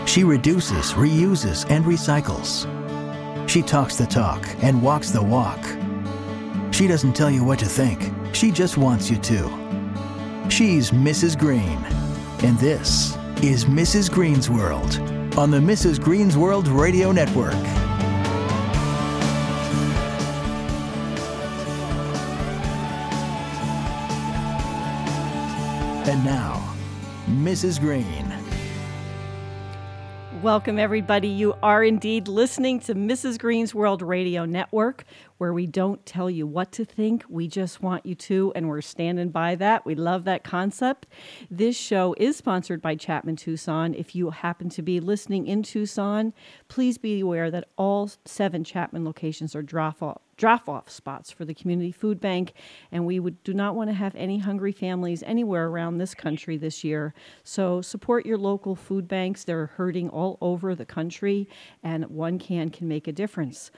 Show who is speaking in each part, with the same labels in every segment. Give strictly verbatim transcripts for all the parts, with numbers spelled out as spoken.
Speaker 1: She reduces, reuses, and recycles. She talks the talk and walks the walk. She doesn't tell you what to think. She just wants you to. She's Missus Green. And this is Missus Green's World on the Missus Green's World Radio Network. And now, Missus Green.
Speaker 2: Welcome, everybody. You are indeed listening to Missus Green's World Radio Network, where we don't tell you what to think. We just want you to, and we're standing by that. We love that concept. This show is sponsored by Chapman Tucson. If you happen to be listening in Tucson, please be aware that all seven Chapman locations are drop-off drop-off spots for the community food bank, and we would do not want to have any hungry families anywhere around this country this year. So support your local food banks. They're hurting all over the country, and one can can make a difference.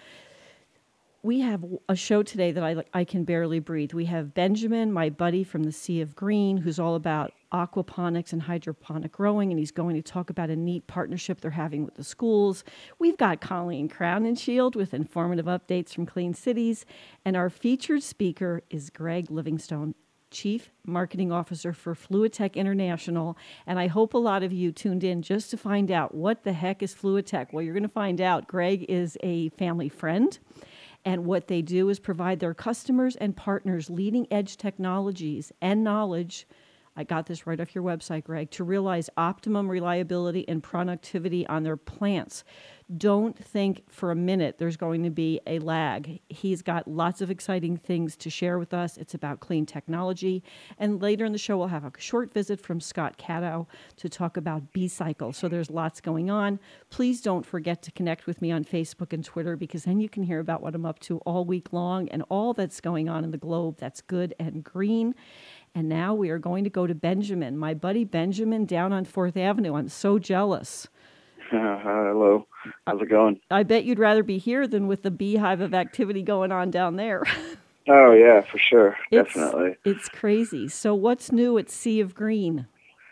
Speaker 2: We have a show today that I, I can barely breathe. We have Benjamin, my buddy from the Sea of Green, who's all about aquaponics and hydroponic growing, and he's going to talk about a neat partnership they're having with the schools. We've got Colleen Crown and Shield with informative updates from Clean Cities, and our featured speaker is Greg Livingstone, Chief Marketing Officer for Fluidtech International, and I hope a lot of you tuned in just to find out what the heck is Fluidtech. Well, you're going to find out. Greg is a family friend, and what they do is provide their customers and partners leading-edge technologies and knowledge, I got this right off your website, Greg, to realize optimum reliability and productivity on their plants. Don't think for a minute there's going to be a lag. He's got lots of exciting things to share with us. It's about clean technology. And later in the show, we'll have a short visit from Scott Cato to talk about B-Cycle. So there's lots going on. Please don't forget to connect with me on Facebook and Twitter, because then you can hear about what I'm up to all week long and all that's going on in the globe that's good and green. And now we are going to go to Benjamin, my buddy Benjamin down on fourth Avenue. I'm so jealous.
Speaker 3: Uh, hello. How's it going?
Speaker 2: I bet you'd rather be here than with the beehive of activity going on down there.
Speaker 3: Oh, yeah, for sure.
Speaker 2: It's,
Speaker 3: Definitely.
Speaker 2: It's crazy. So what's new at Sea of Green?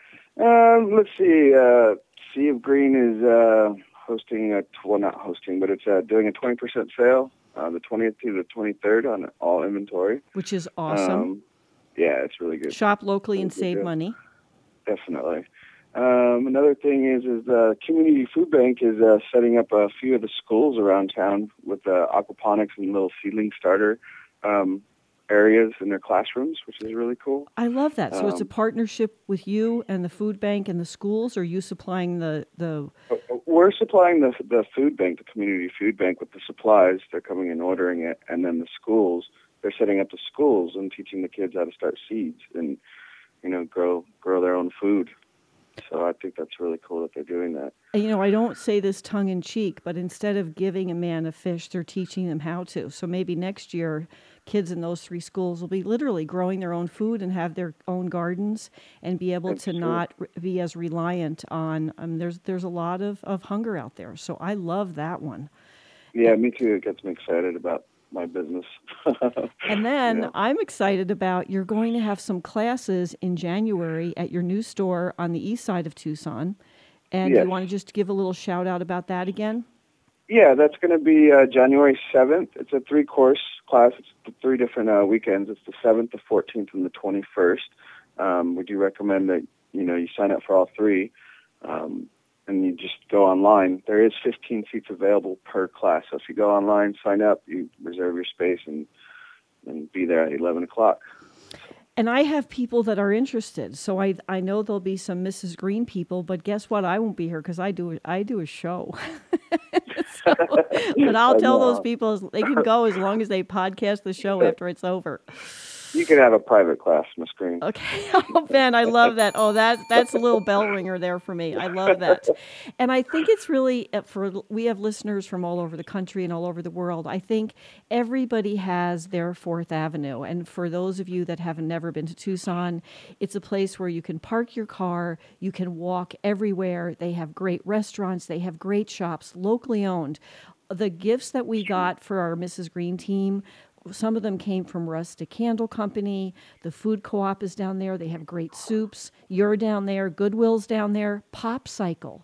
Speaker 3: Um, let's see. Uh, Sea of Green is uh, hosting, a, well, not hosting, but it's uh, doing a twenty percent sale uh, the twentieth to the twenty-third on all inventory.
Speaker 2: Which is awesome.
Speaker 3: Um, yeah, it's really good.
Speaker 2: Shop locally
Speaker 3: really
Speaker 2: and save
Speaker 3: good.
Speaker 2: money.
Speaker 3: Definitely. Um, another thing is, is the Community Food Bank is uh, setting up a few of the schools around town with uh, aquaponics and little seedling starter um, areas in their classrooms, which is really cool.
Speaker 2: I love that. So um, it's a partnership with you and the food bank and the schools, or are you supplying the... the...
Speaker 3: We're supplying the the food bank, the Community Food Bank, with the supplies. They're coming and ordering it, and then the schools, they're setting up the schools and teaching the kids how to start seeds and, you know, grow grow their own food. So I think that's really cool that they're doing that.
Speaker 2: You know, I don't say this tongue-in-cheek, but instead of giving a man a fish, they're teaching them how to. So maybe next year, kids in those three schools will be literally growing their own food and have their own gardens and be able
Speaker 3: that's
Speaker 2: to
Speaker 3: true.
Speaker 2: not be as reliant on, um, there's there's a lot of, of hunger out there. So I love that one.
Speaker 3: Yeah, me too. It gets me excited about my business.
Speaker 2: And then
Speaker 3: yeah.
Speaker 2: I'm excited about, you're going to have some classes in January at your new store on the east side of Tucson. And
Speaker 3: yes.
Speaker 2: you want to just give a little shout out about that again?
Speaker 3: Yeah, that's going to be uh, January seventh. It's a three-course class. It's three different uh, weekends. It's the seventh, the fourteenth, and the twenty-first. Um, we do recommend that, you know, you sign up for all three. Um, and you just go online. There is fifteen seats available per class. So if you go online, sign up, you reserve your space, and and be there at eleven o'clock.
Speaker 2: And I have people that are interested. So I I know there'll be some Missus Green people, but guess what? I won't be here because I do I do a show. so, but I'll tell those people they can go as long as they podcast the show after it's over.
Speaker 3: You can have a private class, Miss Green.
Speaker 2: Okay. Oh, Ben, I love that. Oh, that that's a little bell ringer there for me. I love that. And I think it's really, for we have listeners from all over the country and all over the world. I think everybody has their fourth Avenue. And for those of you that have never been to Tucson, it's a place where you can park your car, you can walk everywhere. They have great restaurants. They have great shops, locally owned. The gifts that we got for our Missus Green team, some of them came from Rustic Candle Company. The food co-op is down there. They have great soups. You're down there. Goodwill's down there. Pop Cycle.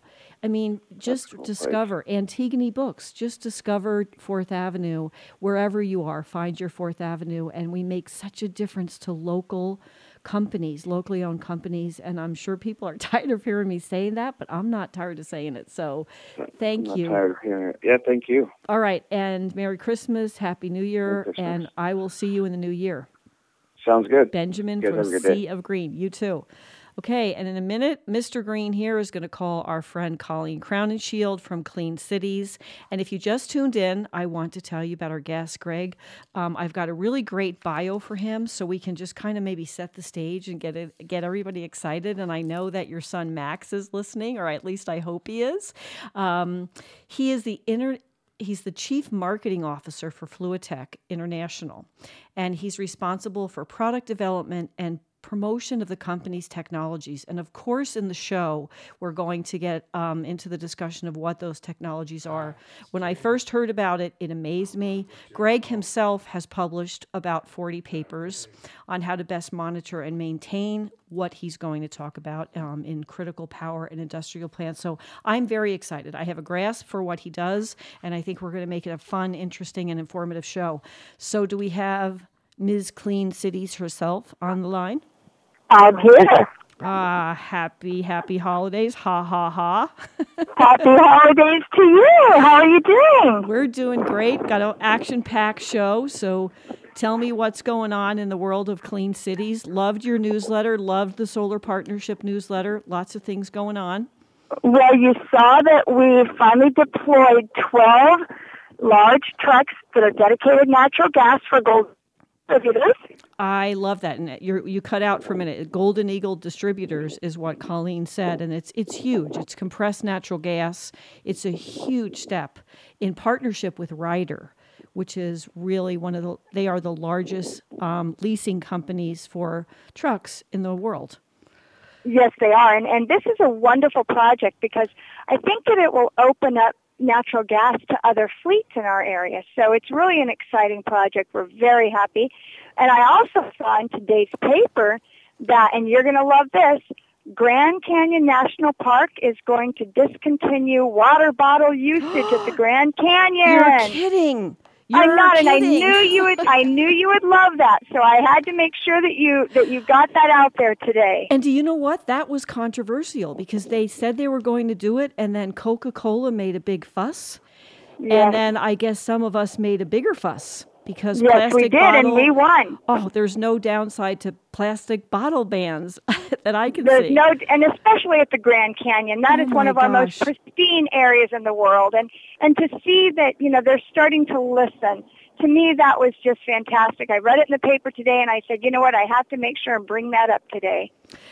Speaker 2: I mean, just
Speaker 3: cool
Speaker 2: discover
Speaker 3: place.
Speaker 2: Antigone Books. Just discover Fourth Avenue wherever you are. Find your Fourth Avenue, and we make such a difference to local companies, locally owned companies. And I'm sure people are tired of hearing me saying that, but I'm not tired of saying it. So, thank
Speaker 3: I'm not
Speaker 2: you.
Speaker 3: tired of hearing it. Yeah, thank you.
Speaker 2: All right, and Merry Christmas, Happy New Year,
Speaker 3: Merry Christmas.
Speaker 2: and I will see you in the new year.
Speaker 3: Sounds good.
Speaker 2: Benjamin
Speaker 3: You guys
Speaker 2: from
Speaker 3: have a good day.
Speaker 2: Sea of Green. You too. Okay, and in a minute, Mister Green here is going to call our friend Colleen Crowninshield from Clean Cities. And if you just tuned in, I want to tell you about our guest, Greg. Um, I've got a really great bio for him, so we can just kind of maybe set the stage and get it, get everybody excited. And I know that your son Max is listening, or at least I hope he is. Um, he is the inter. He's the Chief Marketing Officer for Fluitech International, and he's responsible for product development and promotion of the company's technologies. And of course, in the show, we're going to get um, into the discussion of what those technologies are. When I first heard about it, it amazed me. Greg himself has published about forty papers on how to best monitor and maintain what he's going to talk about um, in critical power and industrial plants. So I'm very excited. I have a grasp for what he does, and I think we're going to make it a fun, interesting, and informative show. So do we have Miz Clean Cities herself on the line?
Speaker 4: I'm here.
Speaker 2: Ah, happy, happy holidays. Ha, ha, ha.
Speaker 4: Happy holidays to you. How are you doing?
Speaker 2: We're doing great. Got an action-packed show, so tell me what's going on in the world of Clean Cities. Loved your newsletter. Loved the Solar Partnership newsletter. Lots of things going on.
Speaker 4: Well, you saw that we finally deployed twelve large trucks that are dedicated natural gas for gold distributors.
Speaker 2: I love that. And you you cut out for a minute. Golden Eagle Distributors is what Colleen said, and it's it's huge. It's compressed natural gas. It's a huge step in partnership with Ryder, which is really one of the, they are the largest um, leasing companies for trucks in the world.
Speaker 4: Yes, they are. And, and this is a wonderful project because I think that it will open up natural gas to other fleets in our area. So it's really an exciting project. We're very happy. And I also saw in today's paper that, and you're going to love this, Grand Canyon National Park is going to discontinue water bottle usage at the Grand Canyon.
Speaker 2: You're kidding. You're
Speaker 4: I'm not,
Speaker 2: kidding.
Speaker 4: and I knew you would. I knew you would love that. So I had to make sure that you that you got that out there today.
Speaker 2: And do you know what? That was controversial because they said they were going to do it, and then Coca-Cola made a big fuss,
Speaker 4: Yes.
Speaker 2: and then I guess some of us made a bigger fuss because
Speaker 4: Yes,
Speaker 2: plastic
Speaker 4: we did,
Speaker 2: bottle,
Speaker 4: and we won.
Speaker 2: Oh, there's no downside to plastic bottle bans that I can
Speaker 4: There's
Speaker 2: see.
Speaker 4: no, and especially at the Grand Canyon, that
Speaker 2: Oh
Speaker 4: is one
Speaker 2: my
Speaker 4: of our most
Speaker 2: gosh.
Speaker 4: pristine areas in the world, and and to see that you know they're starting to listen. To me, that was just fantastic. I read it in the paper today, and I said, you know what, I have to make sure and bring that up today.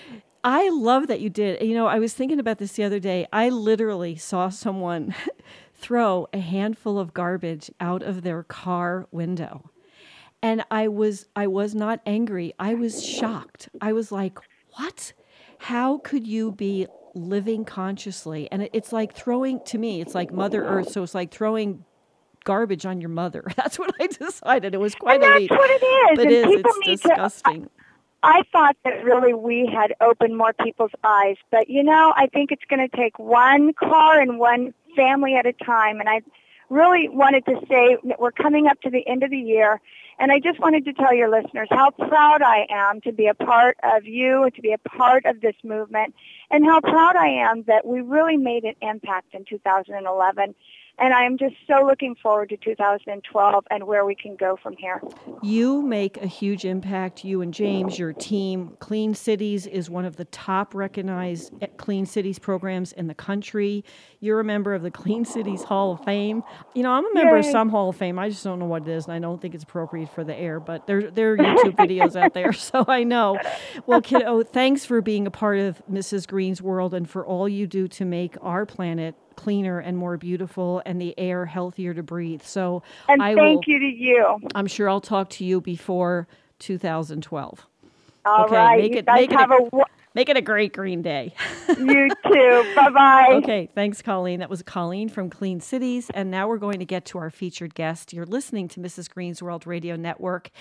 Speaker 2: I love that you did. You know, I was thinking about this the other day. I literally saw someone throw a handful of garbage out of their car window. And I was I was not angry. I was shocked. I was like, "What? How could you be living consciously?" And it, it's like throwing, to me, it's like Mother Earth. So it's like throwing garbage on your mother. That's what I decided. It was quite
Speaker 4: And
Speaker 2: a
Speaker 4: that's
Speaker 2: leap.
Speaker 4: what it is.
Speaker 2: But
Speaker 4: And
Speaker 2: it is.
Speaker 4: people
Speaker 2: It's
Speaker 4: need to-
Speaker 2: disgusting.
Speaker 4: I thought that really we had opened more people's eyes, but you know, I think it's going to take one car and one family at a time. And I really wanted to say that we're coming up to the end of the year, and I just wanted to tell your listeners how proud I am to be a part of you and to be a part of this movement, and how proud I am that we really made an impact in two thousand eleven. And I am just so looking forward to two thousand twelve and where we can go from here.
Speaker 2: You make a huge impact, you and James, your team. Clean Cities is one of the top recognized Clean Cities programs in the country. You're a member of the Clean Cities Hall of Fame. You know, I'm a member of
Speaker 4: Yay.
Speaker 2: some Hall of Fame. I just don't know what it is, and I don't think it's appropriate for the air, but there, there are YouTube videos out there, so I know. Well, kiddo, thanks for being a part of Missus Green's world and for all you do to make our planet cleaner and more beautiful and the air healthier to breathe. So
Speaker 4: And
Speaker 2: I
Speaker 4: thank
Speaker 2: will,
Speaker 4: you to you.
Speaker 2: I'm sure I'll talk to you before two thousand twelve.
Speaker 4: All
Speaker 2: Okay,
Speaker 4: right.
Speaker 2: make
Speaker 4: you
Speaker 2: it-
Speaker 4: guys
Speaker 2: make it
Speaker 4: have
Speaker 2: a-
Speaker 4: a, wo-
Speaker 2: Make it a great green day.
Speaker 4: you too. Bye-bye.
Speaker 2: Okay, thanks, Colleen. That was Colleen from Clean Cities. And now we're going to get to our featured guest. You're listening to Missus Green's World Radio Network.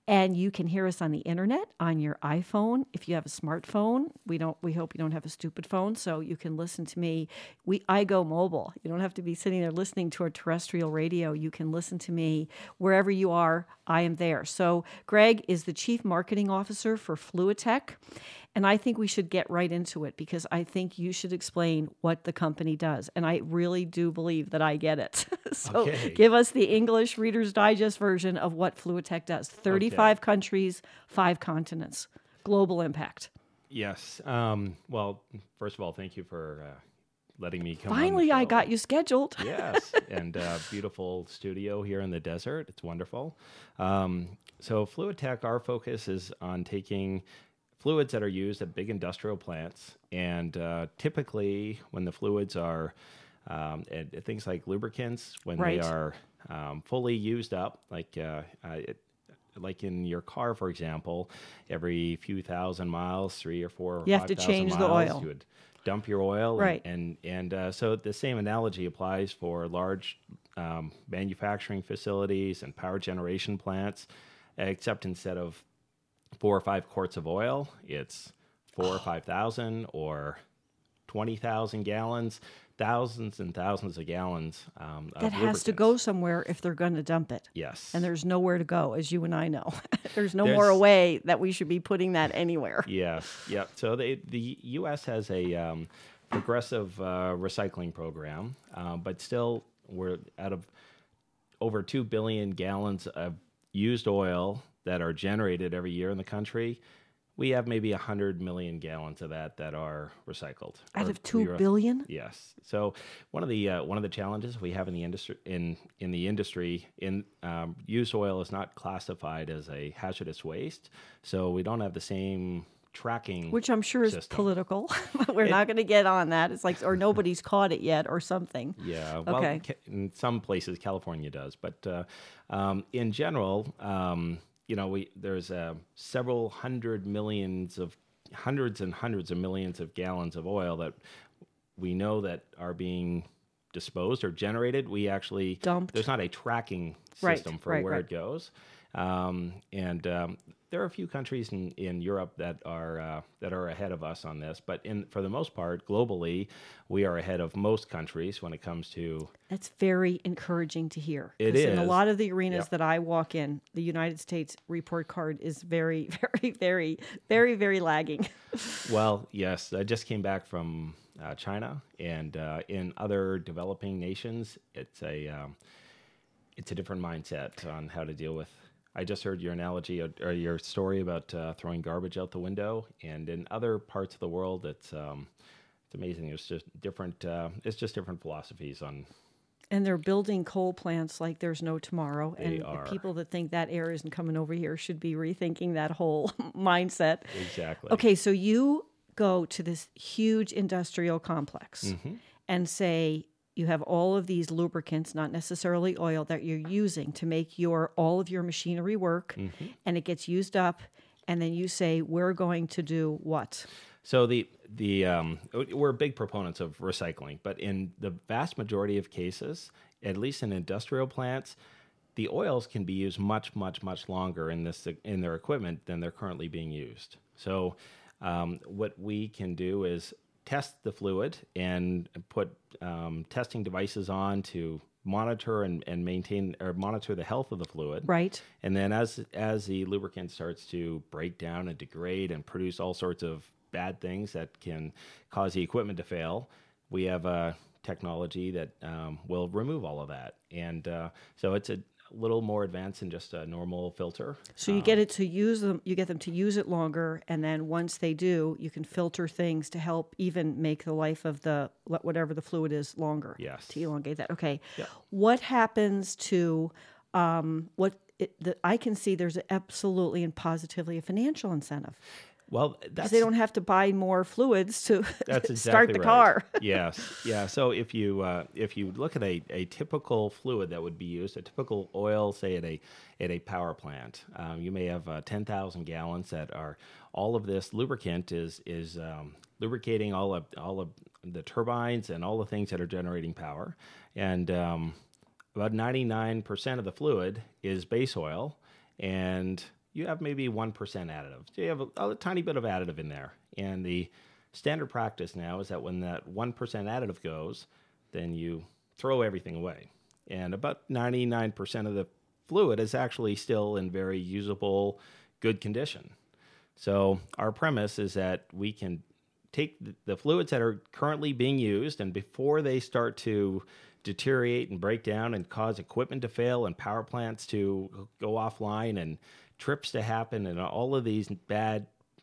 Speaker 2: And you can hear us on the internet, on your iPhone. If you have a smartphone, we don't. We hope you don't have a stupid phone, so you can listen to me. We I go mobile. You don't have to be sitting there listening to a terrestrial radio. You can listen to me wherever you are. I am there. So Greg is the Chief Marketing Officer for Fluidtech, and I think we should get right into it because I think you should explain what the company does, and I really do believe that I get it. So
Speaker 5: Okay.
Speaker 2: give us the English Reader's Digest version of what Fluidtech does. thirty-five
Speaker 5: Okay.
Speaker 2: countries, five continents, global impact.
Speaker 5: Yes. Um, well, first of all, thank you for uh, letting me come on the
Speaker 2: Finally, I
Speaker 5: show.
Speaker 2: got you scheduled.
Speaker 5: Yes, and uh, beautiful studio here in the desert. It's wonderful. Um, so Fluidtech, our focus is on taking fluids that are used at big industrial plants, and uh, typically when the fluids are um, and things like lubricants, when
Speaker 2: Right.
Speaker 5: they are um, fully used up, like uh, uh, it, like in your car, for example, every few thousand miles, three or four, or
Speaker 2: You have to
Speaker 5: five thousand
Speaker 2: change the
Speaker 5: miles,
Speaker 2: oil.
Speaker 5: You would dump your oil,
Speaker 2: Right.
Speaker 5: And and, and uh, so the same analogy applies for large um, manufacturing facilities and power generation plants, except instead of four or five quarts of oil, it's four or five thousand or twenty thousand gallons, thousands and thousands of gallons. Um, of
Speaker 2: That has to
Speaker 5: lubricants.
Speaker 2: go somewhere if they're going to dump it.
Speaker 5: Yes.
Speaker 2: And there's nowhere to go, as you and I know. There's no
Speaker 5: There's-
Speaker 2: more way that we should be putting that anywhere.
Speaker 5: Yeah, yeah. So they, the U S has a um, progressive uh, recycling program, uh, but still, we're out of over two billion gallons of used oil that are generated every year in the country. We have maybe one hundred million gallons of that that are recycled.
Speaker 2: Out
Speaker 5: Or
Speaker 2: of two
Speaker 5: we are-
Speaker 2: billion?
Speaker 5: Yes. So one of the uh, one of the challenges we have in the industry in in the industry in um, used oil is not classified as a hazardous waste, so we don't have the same tracking.
Speaker 2: Which I'm sure is
Speaker 5: system.
Speaker 2: political. We're not going to get on that. It's like, or nobody's caught it yet or something.
Speaker 5: Yeah, well,
Speaker 2: Okay.
Speaker 5: ca- in some places California does, but uh, um, in general, um, you know, we there's uh, several hundred millions of hundreds and hundreds of millions of gallons of oil that we know that are being disposed or generated. We actually
Speaker 2: Dumped.
Speaker 5: There's not a tracking
Speaker 2: Right,
Speaker 5: system for
Speaker 2: right,
Speaker 5: where
Speaker 2: right.
Speaker 5: it goes, um, and um, there are a few countries in, in Europe that are uh, that are ahead of us on this. But in for the most part, globally, we are ahead of most countries when it comes to.
Speaker 2: That's very encouraging to hear.
Speaker 5: It
Speaker 2: 'Cause In a
Speaker 5: is.
Speaker 2: lot of the arenas
Speaker 5: Yep.
Speaker 2: that I walk in, the United States report card is very, very, very, very, very lagging.
Speaker 5: Well, yes, I just came back from uh, China, and uh, in other developing nations, it's a um, it's a different mindset on how to deal with. I just heard your analogy or, or your story about uh, throwing garbage out the window, and in other parts of the world, it's um, it's amazing. It's just different. Uh, it's just different philosophies on.
Speaker 2: And they're building coal plants like there's no tomorrow.
Speaker 5: They
Speaker 2: and
Speaker 5: are.
Speaker 2: people that think that air isn't coming over here should be rethinking that whole mindset.
Speaker 5: Exactly.
Speaker 2: Okay, so you go to this huge industrial complex
Speaker 5: Mm-hmm.
Speaker 2: and say you have all of these lubricants, not necessarily oil, that you're using to make your all of your machinery work,
Speaker 5: Mm-hmm.
Speaker 2: and it gets used up, and then you say we're going to do what?
Speaker 5: So the the um, we're big proponents of recycling, but in the vast majority of cases, at least in industrial plants, the oils can be used much, much, much longer in this in their equipment than they're currently being used. So um, what we can do is test the fluid and put um, testing devices on to monitor and, and maintain or monitor the health of the fluid.
Speaker 2: Right.
Speaker 5: And then as as the lubricant starts to break down and degrade and produce all sorts of bad things that can cause the equipment to fail, we have a technology that um, will remove all of that. And uh, so it's a little more advanced than just a normal filter.
Speaker 2: So you get it to use them, you get them to use it longer, and then once they do, you can filter things to help even make the life of the whatever the fluid is longer.
Speaker 5: Yes.
Speaker 2: To elongate that. Okay.
Speaker 5: Yeah.
Speaker 2: What happens to um, what it, the, I can see? There's absolutely and positively a financial incentive
Speaker 5: Well,
Speaker 2: because
Speaker 5: that's
Speaker 2: they don't have to buy more fluids to
Speaker 5: That's exactly
Speaker 2: start the
Speaker 5: right.
Speaker 2: car.
Speaker 5: Yes, yeah. So if you uh, if you look at a, a typical fluid that would be used, a typical oil, say at a at a power plant, um, you may have uh, ten thousand gallons that are all of this lubricant is is um, lubricating all of all of the turbines and all the things that are generating power, and um, about ninety nine percent of the fluid is base oil, and you have maybe one percent additive. So you have a, a tiny bit of additive in there. And the standard practice now is that when that one percent additive goes, then you throw everything away. And about ninety-nine percent of the fluid is actually still in very usable, good condition. So our premise is that we can take the fluids that are currently being used, and before they start to deteriorate and break down and cause equipment to fail and power plants to go offline and trips to happen and all of these bad,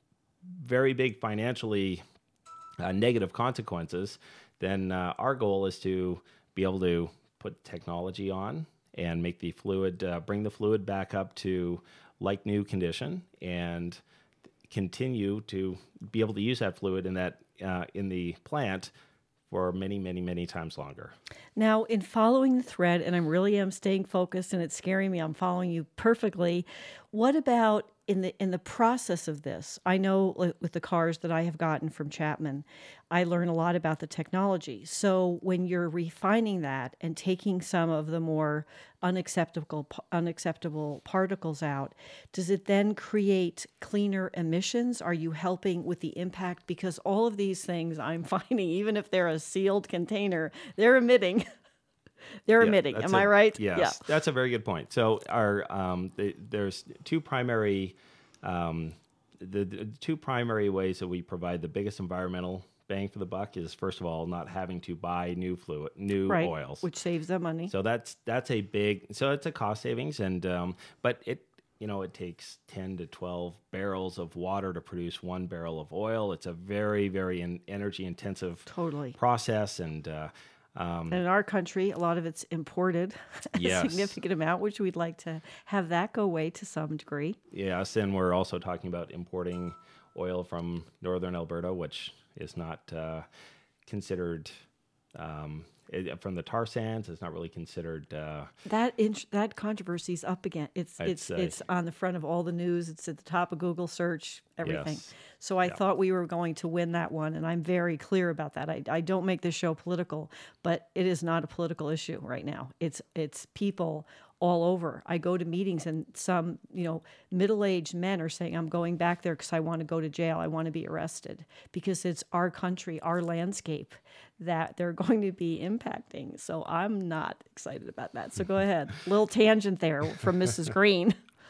Speaker 5: very big financially uh, negative consequences, then uh, our goal is to be able to put technology on and make the fluid, uh, bring the fluid back up to like new condition and continue to be able to use that fluid in that uh, in the plant for many, many, many times longer.
Speaker 2: Now, in following the thread, and I really am staying focused, and it's scaring me, I'm following you perfectly. What about in the in the process of this? I know with the cars that I have gotten from Chapman, I learn a lot about the technology. So when you're refining that and taking some of the more unacceptable unacceptable particles out, does it then create cleaner emissions? Are you helping with the impact? Because all of these things I'm finding, even if they're a sealed container, they're emitting. They're
Speaker 5: yeah,
Speaker 2: emitting. Am
Speaker 5: a,
Speaker 2: I right?
Speaker 5: Yes,
Speaker 2: yeah.
Speaker 5: That's a very good point. So our um, the, there's two primary um, the, the two primary ways that we provide the biggest environmental bang for the buck is, first of all, not having to buy new fluid, new
Speaker 2: right,
Speaker 5: oils,
Speaker 2: which saves them money.
Speaker 5: So that's that's a big. So it's a cost savings, and um, but it you know it takes ten to twelve barrels of water to produce one barrel of oil. It's a very very in, energy intensive
Speaker 2: totally
Speaker 5: process, and uh,
Speaker 2: Um, and in our country, a lot of it's imported, a
Speaker 5: yes.
Speaker 2: significant amount, which we'd like to have that go away to some degree.
Speaker 5: Yes, and we're also talking about importing oil from northern Alberta, which is not uh, considered, um, it, from the tar sands, it's not really considered. Uh,
Speaker 2: that int- that controversy is up again. It's it's
Speaker 5: uh,
Speaker 2: it's on the front of all the news. It's at the top of Google search, everything.
Speaker 5: Yes.
Speaker 2: So I
Speaker 5: yeah.
Speaker 2: thought we were going to win that one, and I'm very clear about that. I, I don't make this show political, but it is not a political issue right now. It's it's people all over. I go to meetings, and some you know middle-aged men are saying, "I'm going back there because I want to go to jail. I want to be arrested," because it's our country, our landscape that they're going to be impacting. So I'm not excited about that. So go ahead, little tangent there from Missus Green.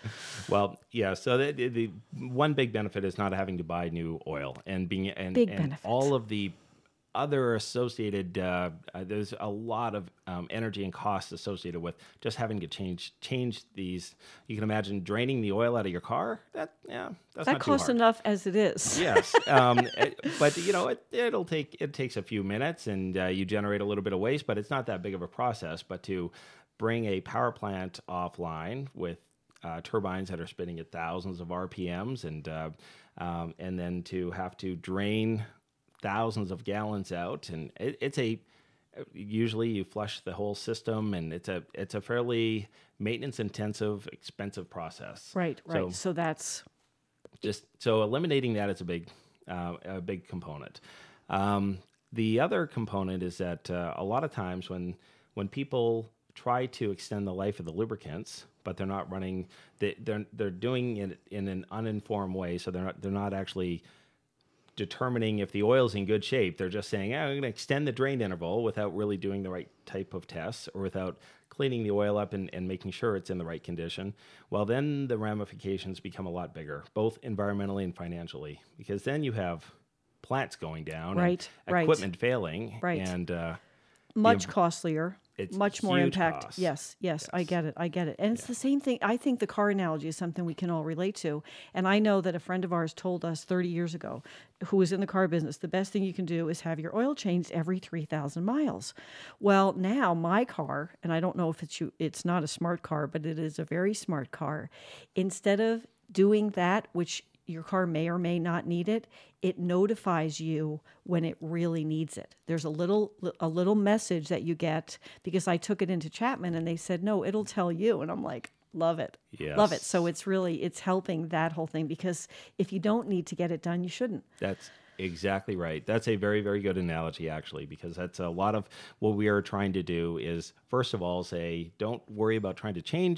Speaker 5: Well, yeah. So the, the, the one big benefit is not having to buy new oil and being and,
Speaker 2: big
Speaker 5: and
Speaker 2: benefits.
Speaker 5: all of the other associated. Uh, uh, there's a lot of um, energy and costs associated with just having to change change these. You can imagine draining the oil out of your car. That yeah, that's
Speaker 2: that
Speaker 5: not
Speaker 2: costs
Speaker 5: too hard.
Speaker 2: enough as it is.
Speaker 5: Yes, um, it, but you know it, it'll take it takes a few minutes, and uh, you generate a little bit of waste, but it's not that big of a process. But to bring a power plant offline with Uh, turbines that are spinning at thousands of R P Ms, and uh, um, and then to have to drain thousands of gallons out, and it, it's a usually you flush the whole system, and it's a it's a fairly maintenance intensive, expensive process.
Speaker 2: Right, right.
Speaker 5: So,
Speaker 2: so that's
Speaker 5: just so eliminating that is a big uh, a big component. Um, the other component is that uh, a lot of times when when people try to extend the life of the lubricants, but they're not running. They, they're they're doing it in an uninformed way, so they're not they're not actually determining if the oil's in good shape. They're just saying, oh, I'm going to extend the drain interval without really doing the right type of tests or without cleaning the oil up and, and making sure it's in the right condition. Well, then the ramifications become a lot bigger, both environmentally and financially, because then you have plants going down,
Speaker 2: right,
Speaker 5: and
Speaker 2: right.
Speaker 5: equipment failing,
Speaker 2: right.
Speaker 5: and uh,
Speaker 2: much
Speaker 5: the,
Speaker 2: costlier.
Speaker 5: It's
Speaker 2: much more
Speaker 5: huge
Speaker 2: impact.
Speaker 5: cost.
Speaker 2: Yes, yes,
Speaker 5: Yes.
Speaker 2: I get it. I get it. And it's
Speaker 5: Yeah.
Speaker 2: the same thing. I think the car analogy is something we can all relate to. And I know that a friend of ours told us thirty years ago, who was in the car business, the best thing you can do is have your oil changed every three thousand miles. Well, now my car, and I don't know if it's you, it's not a smart car, but it is a very smart car. Instead of doing that, which your car may or may not need it, it notifies you when it really needs it. There's a little a little message that you get, because I took it into Chapman and they said, no, it'll tell you. And I'm like, love it.
Speaker 5: Yes.
Speaker 2: Love it. So it's really, it's helping that whole thing, because if you don't need to get it done, you shouldn't.
Speaker 5: That's exactly right. That's a very, very good analogy, actually, because that's a lot of what we are trying to do is, first of all, say, don't worry about trying to change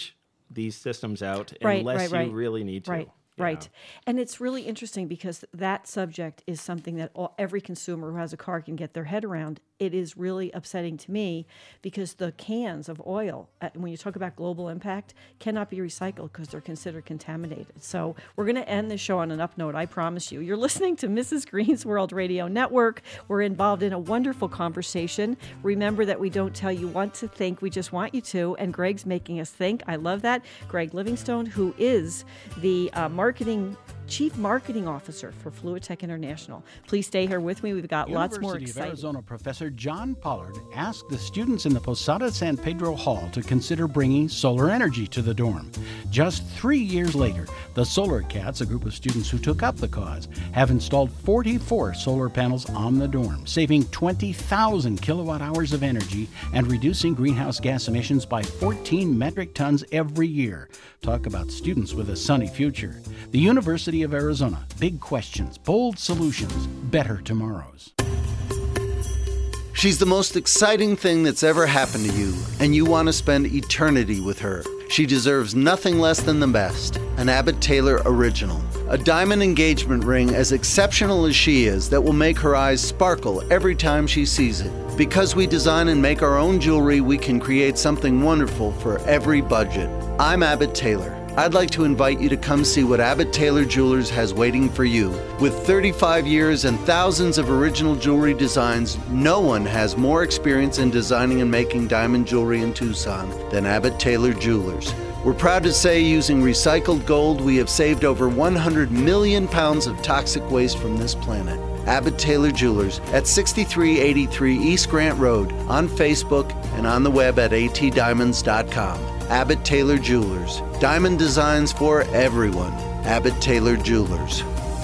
Speaker 5: these systems out
Speaker 2: Right,
Speaker 5: unless
Speaker 2: right, right.
Speaker 5: you really need to.
Speaker 2: Right.
Speaker 5: Yeah.
Speaker 2: Right. And it's really interesting because that subject is something that all, every consumer who has a car can get their head around. It is really upsetting to me because the cans of oil, uh, when you talk about global impact, cannot be recycled because they're considered contaminated. So we're going to end the show on an up note, I promise you. You're listening to Missus Green's World Radio Network. We're involved in a wonderful conversation. Remember that we don't tell you what to think, we just want you to. And Greg's making us think. I love that. Greg Livingstone, who is the uh, marketing Chief Marketing Officer for Fluidtech International. Please stay here with me. We've got lots more
Speaker 6: University of
Speaker 2: exciting.
Speaker 6: Arizona professor John Pollard asked the students in the Posada San Pedro Hall to consider bringing solar energy to the dorm. Just three years later, the Solar Cats, a group of students who took up the cause, have installed forty-four solar panels on the dorm, saving twenty thousand kilowatt hours of energy and reducing greenhouse gas emissions by fourteen metric tons every year. Talk about students with a sunny future. The University of Arizona. Big questions, bold solutions, better tomorrows.
Speaker 7: She's the most exciting thing that's ever happened to you, and you want to spend eternity with her. She deserves nothing less than the best, an Abbott Taylor original. A diamond engagement ring as exceptional as she is that will make her eyes sparkle every time she sees it. Because we design and make our own jewelry, we can create something wonderful for every budget. I'm Abbott Taylor. I'd like to invite you to come see what Abbott Taylor Jewelers has waiting for you. With thirty-five years and thousands of original jewelry designs, no one has more experience in designing and making diamond jewelry in Tucson than Abbott Taylor Jewelers. We're proud to say using recycled gold, we have saved over one hundred million pounds of toxic waste from this planet. Abbott Taylor Jewelers at sixty-three eighty-three East Grant Road, on Facebook and on the web at a t diamonds dot com. Abbott Taylor Jewelers. Diamond designs for everyone. Abbott Taylor Jewelers.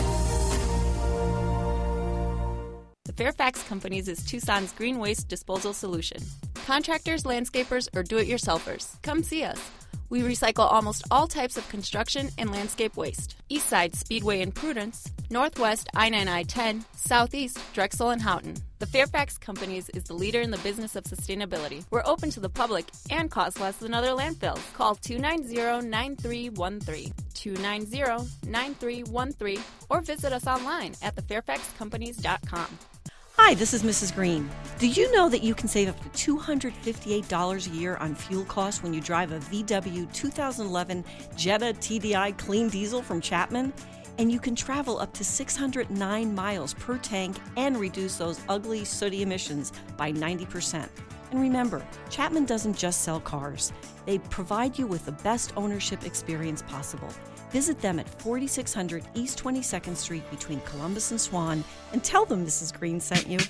Speaker 8: The Fairfax Companies is Tucson's green waste disposal solution. Contractors, landscapers, or do-it-yourselfers, come see us. We recycle almost all types of construction and landscape waste. Eastside Speedway and Prudence, Northwest I nine I ten, Southeast Drexel and Houghton. The Fairfax Companies is the leader in the business of sustainability. We're open to the public and cost less than other landfills. Call two nine zero, nine three one three, two nine zero, nine three one three, or visit us online at the fairfax companies dot com.
Speaker 2: Hi, this is Missus Green. Do you know that you can save up to two hundred fifty-eight dollars a year on fuel costs when you drive a V W two thousand eleven Jetta T D I clean diesel from Chapman? And you can travel up to six hundred nine miles per tank and reduce those ugly, sooty emissions by ninety percent. And remember, Chapman doesn't just sell cars. They provide you with the best ownership experience possible. Visit them at forty-six hundred East twenty-second Street between Columbus and Swan and tell them Missus Green sent you.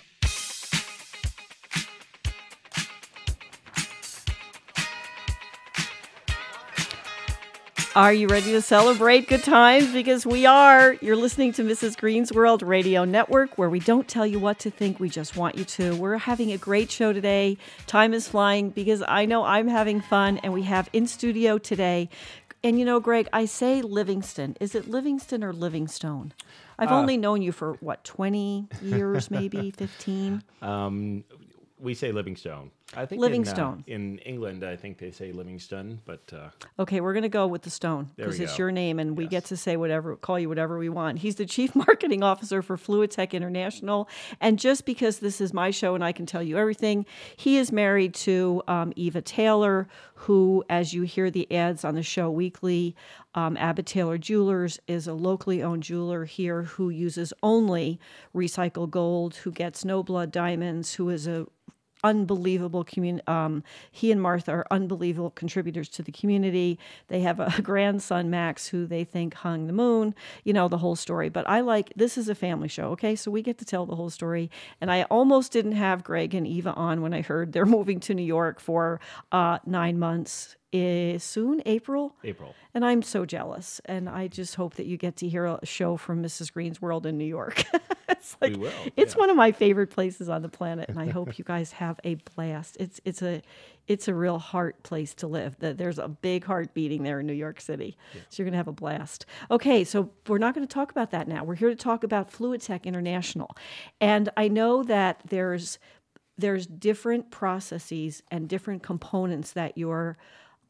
Speaker 2: Are you ready to celebrate good times? Because we are. You're listening to Missus Green's World Radio Network, where we don't tell you what to think, we just want you to. We're having a great show today. Time is flying because I know I'm having fun, and we have in studio today. And you know, Greg, I say Livingston. Is it Livingston or Livingstone? I've uh, only known you for, what, twenty years, maybe, fifteen?
Speaker 5: Um, we say Livingstone. I think
Speaker 2: Livingstone.
Speaker 5: In, uh, in England, I think they say Livingston, but... Uh,
Speaker 2: okay, we're going to go with the Stone because it's your name, and we yes. get to say whatever, call you whatever we want. He's the Chief Marketing Officer for Fluidtech International, and just because this is my show and I can tell you everything, he is married to um, Eva Taylor, who, as you hear the ads on the show weekly, um, Abbott Taylor Jewelers is a locally owned jeweler here who uses only recycled gold, who gets no blood diamonds, who is a unbelievable community. Um, he and Martha are unbelievable contributors to the community. They have a grandson, Max, who they think hung the moon, you know, the whole story. But I like, this is a family show, okay? So we get to tell the whole story. And I almost didn't have Greg and Eva on when I heard they're moving to New York for uh, nine months. Is soon, April?
Speaker 5: April.
Speaker 2: And I'm so jealous. And I just hope that you get to hear a show from Missus Green's World in New York. It's like,
Speaker 5: we will.
Speaker 2: It's
Speaker 5: yeah.
Speaker 2: one of my favorite places on the planet, and I hope you guys have a blast. It's it's a it's a real heart place to live. There's a big heart beating there in New York City. Yeah. So you're going to have a blast. Okay, so we're not going to talk about that now. We're here to talk about Fluidtech International. And I know that there's there's different processes and different components that you're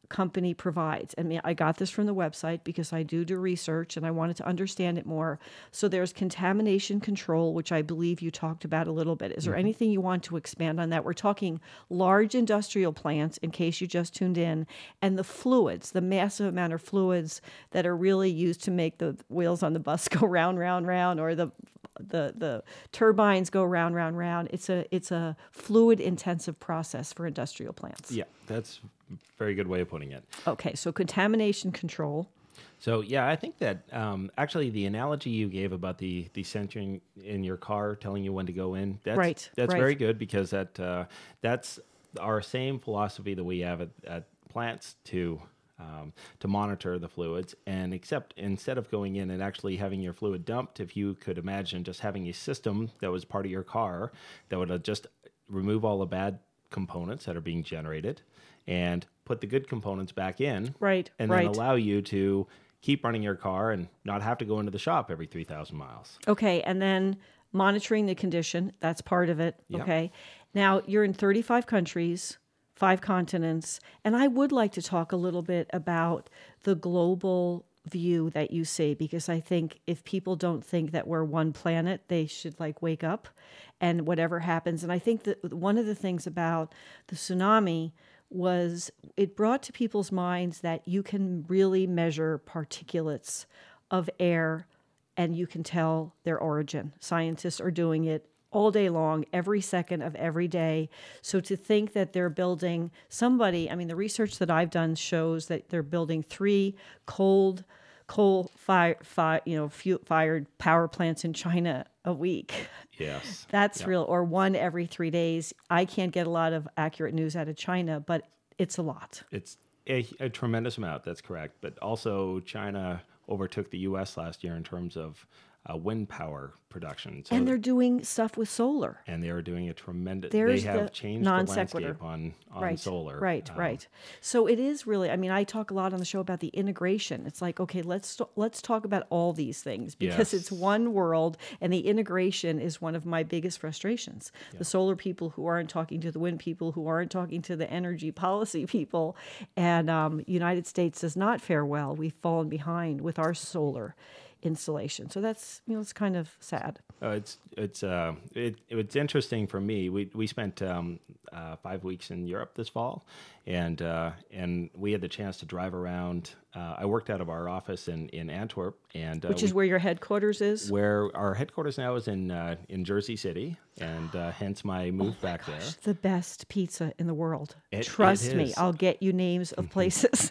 Speaker 2: company provides. I mean, I got this from the website because I do do research and I wanted to understand it more. So there's contamination control, which I believe you talked about a little bit. Is there mm-hmm. anything you want to expand on that? We're talking large industrial plants, in case you just tuned in, and the fluids, the massive amount of fluids that are really used to make the wheels on the bus go round, round, round, or the the the turbines go round, round, round. It's a it's a fluid intensive process for industrial plants.
Speaker 5: Yeah, that's a very good way of putting it.
Speaker 2: Okay, so contamination control.
Speaker 5: So yeah, I think that um, actually the analogy you gave about the the sensing in your car telling you when to go in, that's
Speaker 2: right,
Speaker 5: that's
Speaker 2: right.
Speaker 5: very good, because that uh, that's our same philosophy that we have at, at plants to. Um, to monitor the fluids, and except instead of going in and actually having your fluid dumped, if you could imagine just having a system that was part of your car that would uh, just remove all the bad components that are being generated and put the good components back in,
Speaker 2: right,
Speaker 5: and
Speaker 2: right.
Speaker 5: then allow you to keep running your car and not have to go into the shop every three thousand miles.
Speaker 2: Okay, and then monitoring the condition, that's part of it,
Speaker 5: Yep.
Speaker 2: okay? Now, you're in thirty-five countries, five continents, and I would like to talk a little bit about the global view that you see, because I think if people don't think that we're one planet, they should like wake up and whatever happens. And I think that one of the things about the tsunami was it brought to people's minds that you can really measure particulates of air and you can tell their origin. Scientists are doing it all day long, every second of every day. So to think that they're building somebody, I mean, the research that I've done shows that they're building three cold, coal fire, fire you know, fuel fired power plants in China a week.
Speaker 5: Yes.
Speaker 2: That's
Speaker 5: yeah.
Speaker 2: real, or one every three days. I can't get a lot of accurate news out of China, but it's a lot.
Speaker 5: It's a, a tremendous amount, that's correct. But also China overtook the U S last year in terms of uh, wind power production. So
Speaker 2: and they're doing stuff with solar.
Speaker 5: And they are doing a tremendous,
Speaker 2: There's
Speaker 5: they have
Speaker 2: the
Speaker 5: changed
Speaker 2: non
Speaker 5: the
Speaker 2: sequitur.
Speaker 5: landscape on, on
Speaker 2: right,
Speaker 5: solar.
Speaker 2: Right,
Speaker 5: um,
Speaker 2: right. So it is really, I mean, I talk a lot on the show about the integration. It's like, okay, let's let's talk about all these things because
Speaker 5: Yes.
Speaker 2: it's one world, and the integration is one of my biggest frustrations.
Speaker 5: Yeah.
Speaker 2: The solar people who aren't talking to the wind people, who aren't talking to the energy policy people, and um, United States does not fare well. We've fallen behind with our solar installation. So that's, you know, it's kind of sad.
Speaker 5: Uh, it's it's uh it it's interesting for me. We we spent um, uh, five weeks in Europe this fall, and uh, and we had the chance to drive around. Uh, I worked out of our office in, in Antwerp, and uh,
Speaker 2: which is
Speaker 5: we,
Speaker 2: where your headquarters is.
Speaker 5: where our headquarters now is in uh, in Jersey City, and uh, hence my move
Speaker 2: oh my
Speaker 5: back
Speaker 2: gosh,
Speaker 5: there.
Speaker 2: The best pizza in the world.
Speaker 5: It,
Speaker 2: Trust
Speaker 5: it
Speaker 2: me,
Speaker 5: is.
Speaker 2: I'll get you names of places.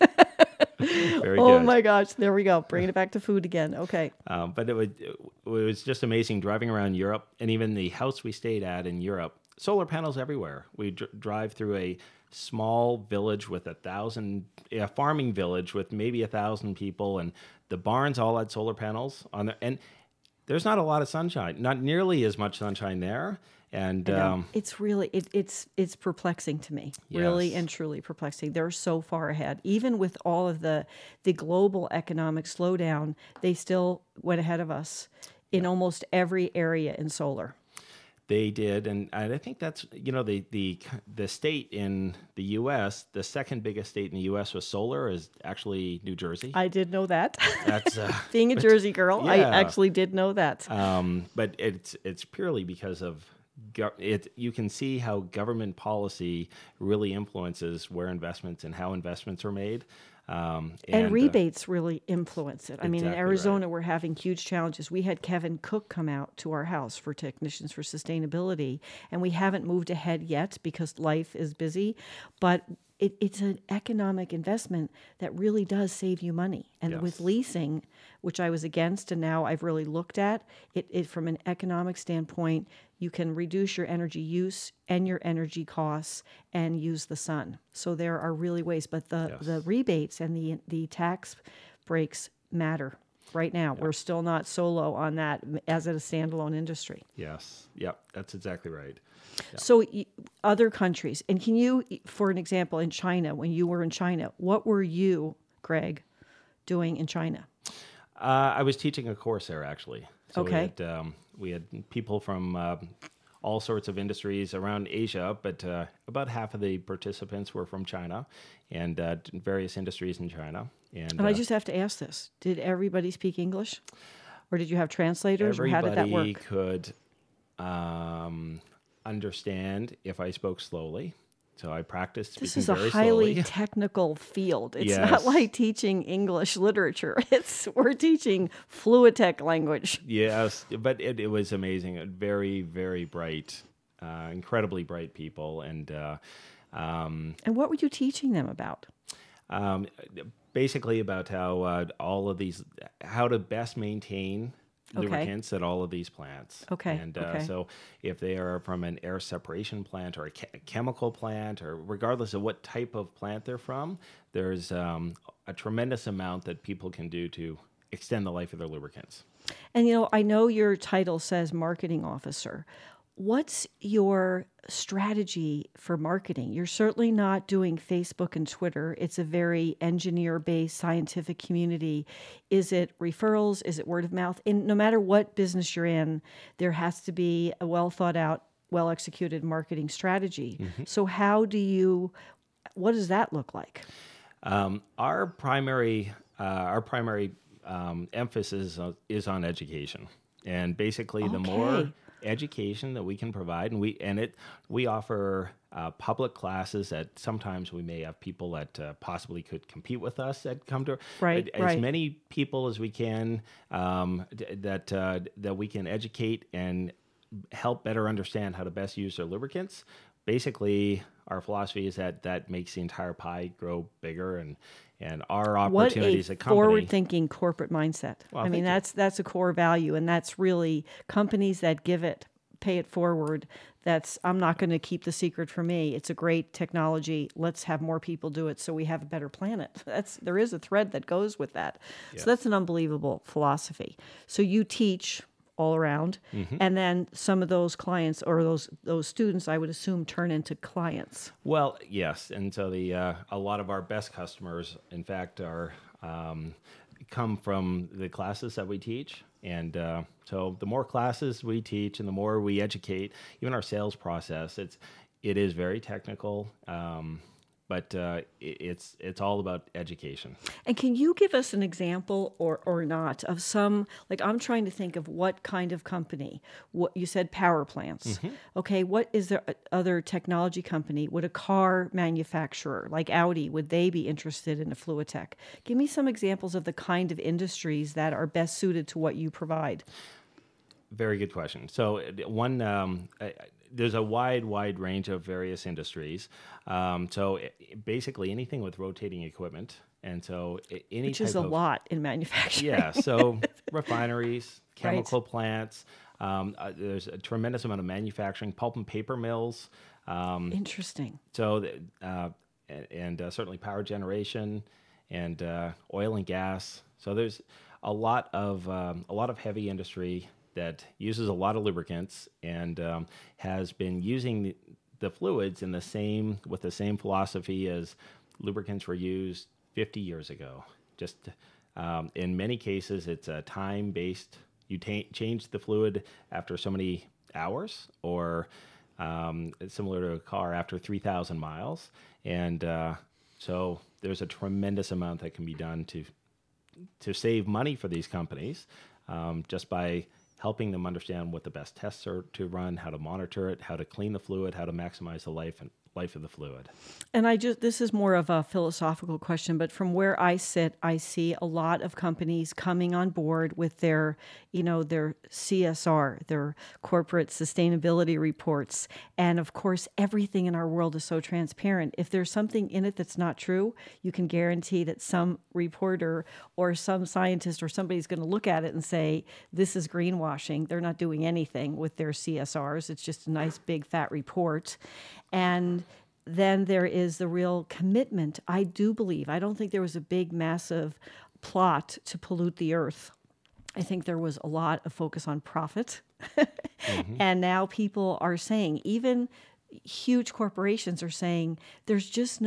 Speaker 5: Very
Speaker 2: oh
Speaker 5: good.
Speaker 2: my gosh, there we go. Bringing it back to food again. Okay.
Speaker 5: Um, but it, would, it was just amazing driving around Europe, and even the house we stayed at in Europe, solar panels everywhere. We dr- drive through a small village with a thousand, a farming village with maybe a thousand people, and the barns all had solar panels on there. And there's not a lot of sunshine, not nearly as much sunshine there. And um,
Speaker 2: it's really it, it's it's perplexing to me, really
Speaker 5: Yes.
Speaker 2: and truly perplexing. They're so far ahead, even with all of the the global economic slowdown. They still went ahead of us in almost every area in solar.
Speaker 5: they did, and I think that's, you know, the the the state in the U S, the second biggest state in the U S with solar is actually New Jersey.
Speaker 2: I did know that.
Speaker 5: That's uh,
Speaker 2: Being a Jersey girl, I
Speaker 5: yeah.
Speaker 2: actually did know that.
Speaker 5: Um, but it's it's purely because of go- it. You can see how government policy really influences where investments and how investments are made. Um,
Speaker 2: And,
Speaker 5: and, uh,
Speaker 2: rebates really influence it. I mean, in
Speaker 5: Exactly
Speaker 2: Arizona, we're having huge challenges. We had Kevin Cook come out to our house for Technicians for Sustainability, and we haven't moved ahead yet because life is busy. But it, it's an economic investment that really does save you money. And
Speaker 5: Yes.
Speaker 2: with leasing, which I was against and now I've really looked at, it, it from an economic standpoint, you can reduce your energy use and your energy costs and use the sun. So there are really ways, but the,
Speaker 5: Yes.
Speaker 2: the rebates and the the tax breaks matter right now. We're still not solo on that as a standalone industry.
Speaker 5: Yes. Yep. That's exactly right.
Speaker 2: So y- other countries, and can you, for an example, in China, when you were in China, what were you, Greg, doing in China?
Speaker 5: Uh, I was teaching a course there, actually. So
Speaker 2: Okay.
Speaker 5: We had, um, we had people from uh, all sorts of industries around Asia, but uh, about half of the participants were from China and uh, various industries in China. And,
Speaker 2: and I
Speaker 5: uh,
Speaker 2: just have to ask this. Did everybody speak English? Or did you have translators? Or how did that
Speaker 5: everybody
Speaker 2: work?
Speaker 5: could um, understand if I spoke slowly. So I practiced speaking
Speaker 2: This is a
Speaker 5: very
Speaker 2: highly
Speaker 5: slowly.
Speaker 2: technical field. It's
Speaker 5: Yes.
Speaker 2: not like teaching English literature. It's we're teaching Fluitech language.
Speaker 5: Yes, but it, it was amazing. Very, very bright, uh, incredibly bright people. And uh, um,
Speaker 2: And what were you teaching them about?
Speaker 5: um, basically about how uh, all of these, how to best maintain
Speaker 2: Okay.
Speaker 5: lubricants at all of these plants.
Speaker 2: Okay,
Speaker 5: And uh,
Speaker 2: okay.
Speaker 5: so if they are from an air separation plant or a che- chemical plant, or regardless of what type of plant they're from, there's um, a tremendous amount that people can do to extend the life of their lubricants.
Speaker 2: And, you know, I know your title says marketing officer. What's your strategy for marketing? You're certainly not doing Facebook and Twitter. It's a very engineer-based scientific community. Is it referrals? Is it word of mouth? And no matter what business you're in, there has to be a well-thought-out, well-executed marketing strategy.
Speaker 5: Mm-hmm.
Speaker 2: So how do you, what does that look like?
Speaker 5: Um, our primary, uh, our primary um, emphasis uh, is on education, and basically, the more
Speaker 2: Okay.
Speaker 5: education that we can provide, and we and it we offer uh, public classes that sometimes we may have people that uh, possibly could compete with us that come to
Speaker 2: Right,
Speaker 5: as
Speaker 2: right.
Speaker 5: many people as we can um, d- that uh, that we can educate and help better understand how to best use their lubricants. Basically, our philosophy is that that makes the entire pie grow bigger, and and our
Speaker 2: What
Speaker 5: opportunities
Speaker 2: a
Speaker 5: as a company.
Speaker 2: forward-thinking corporate mindset.
Speaker 5: Well,
Speaker 2: I mean,
Speaker 5: thank you.
Speaker 2: that's that's a core value, and that's really companies that give it, pay it forward. That's I'm not going to keep the secret for me. It's a great technology. Let's have more people do it so we have a better planet. That's there is a thread that goes with that.
Speaker 5: Yes.
Speaker 2: So that's an unbelievable philosophy. So you teach all around,
Speaker 5: Mm-hmm.
Speaker 2: and then some of those clients or those those students, I would assume, turn into clients.
Speaker 5: Well, yes, and so the uh, a lot of our best customers, in fact, are um, come from the classes that we teach, and uh, so the more classes we teach, and the more we educate, even our sales process, it's it is very technical, um, but uh, it, it's it's all about education.
Speaker 2: And can you give us an example or, or not of some, like I'm trying to think of what kind of company, what you said power plants. Okay, what is there a- other technology company? Would a car manufacturer like Audi, would they be interested in a Fluitech? Give me some examples of the kind of industries that are best suited to what you provide.
Speaker 5: Very good question. So uh, one, um, uh, there's a wide, wide range of various industries. Um, so it, basically anything with rotating equipment, and so i- any
Speaker 2: Which
Speaker 5: type
Speaker 2: is a
Speaker 5: of,
Speaker 2: lot in manufacturing.
Speaker 5: yeah. So refineries,
Speaker 2: Right.
Speaker 5: chemical plants. Um, uh, there's a tremendous amount of manufacturing, pulp and paper mills. Um,
Speaker 2: Interesting.
Speaker 5: so the, uh, and, and uh, certainly power generation and uh, oil and gas. So there's a lot of um, a lot of heavy industry that uses a lot of lubricants and um, has been using the, the fluids in the same with the same philosophy as lubricants were used fifty years ago. Just um, in many cases, it's a time-based. You ta- change the fluid after so many hours, or um, it's similar to a car after three thousand miles, and uh, so there's a tremendous amount that can be done to to save money for these companies um, just by helping them understand what the best tests are to run, how to monitor it, how to clean the fluid, how to maximize the life and life of the fluid.
Speaker 2: And I just, this is more of a philosophical question, but from where I sit, I see a lot of companies coming on board with their, you know, their C S R, their corporate sustainability reports. And of course, everything in our world is so transparent. If there's something in it that's not true, you can guarantee that some reporter or some scientist or somebody's going to look at it and say, this is greenwashing. They're not doing anything with their C S Rs. It's just a nice big fat report. And then there is the real commitment. I do believe, I don't think there was a big, massive plot to pollute the earth. I think there was a lot of focus on profit. Mm-hmm. And now people are saying, even huge corporations are saying, there's just no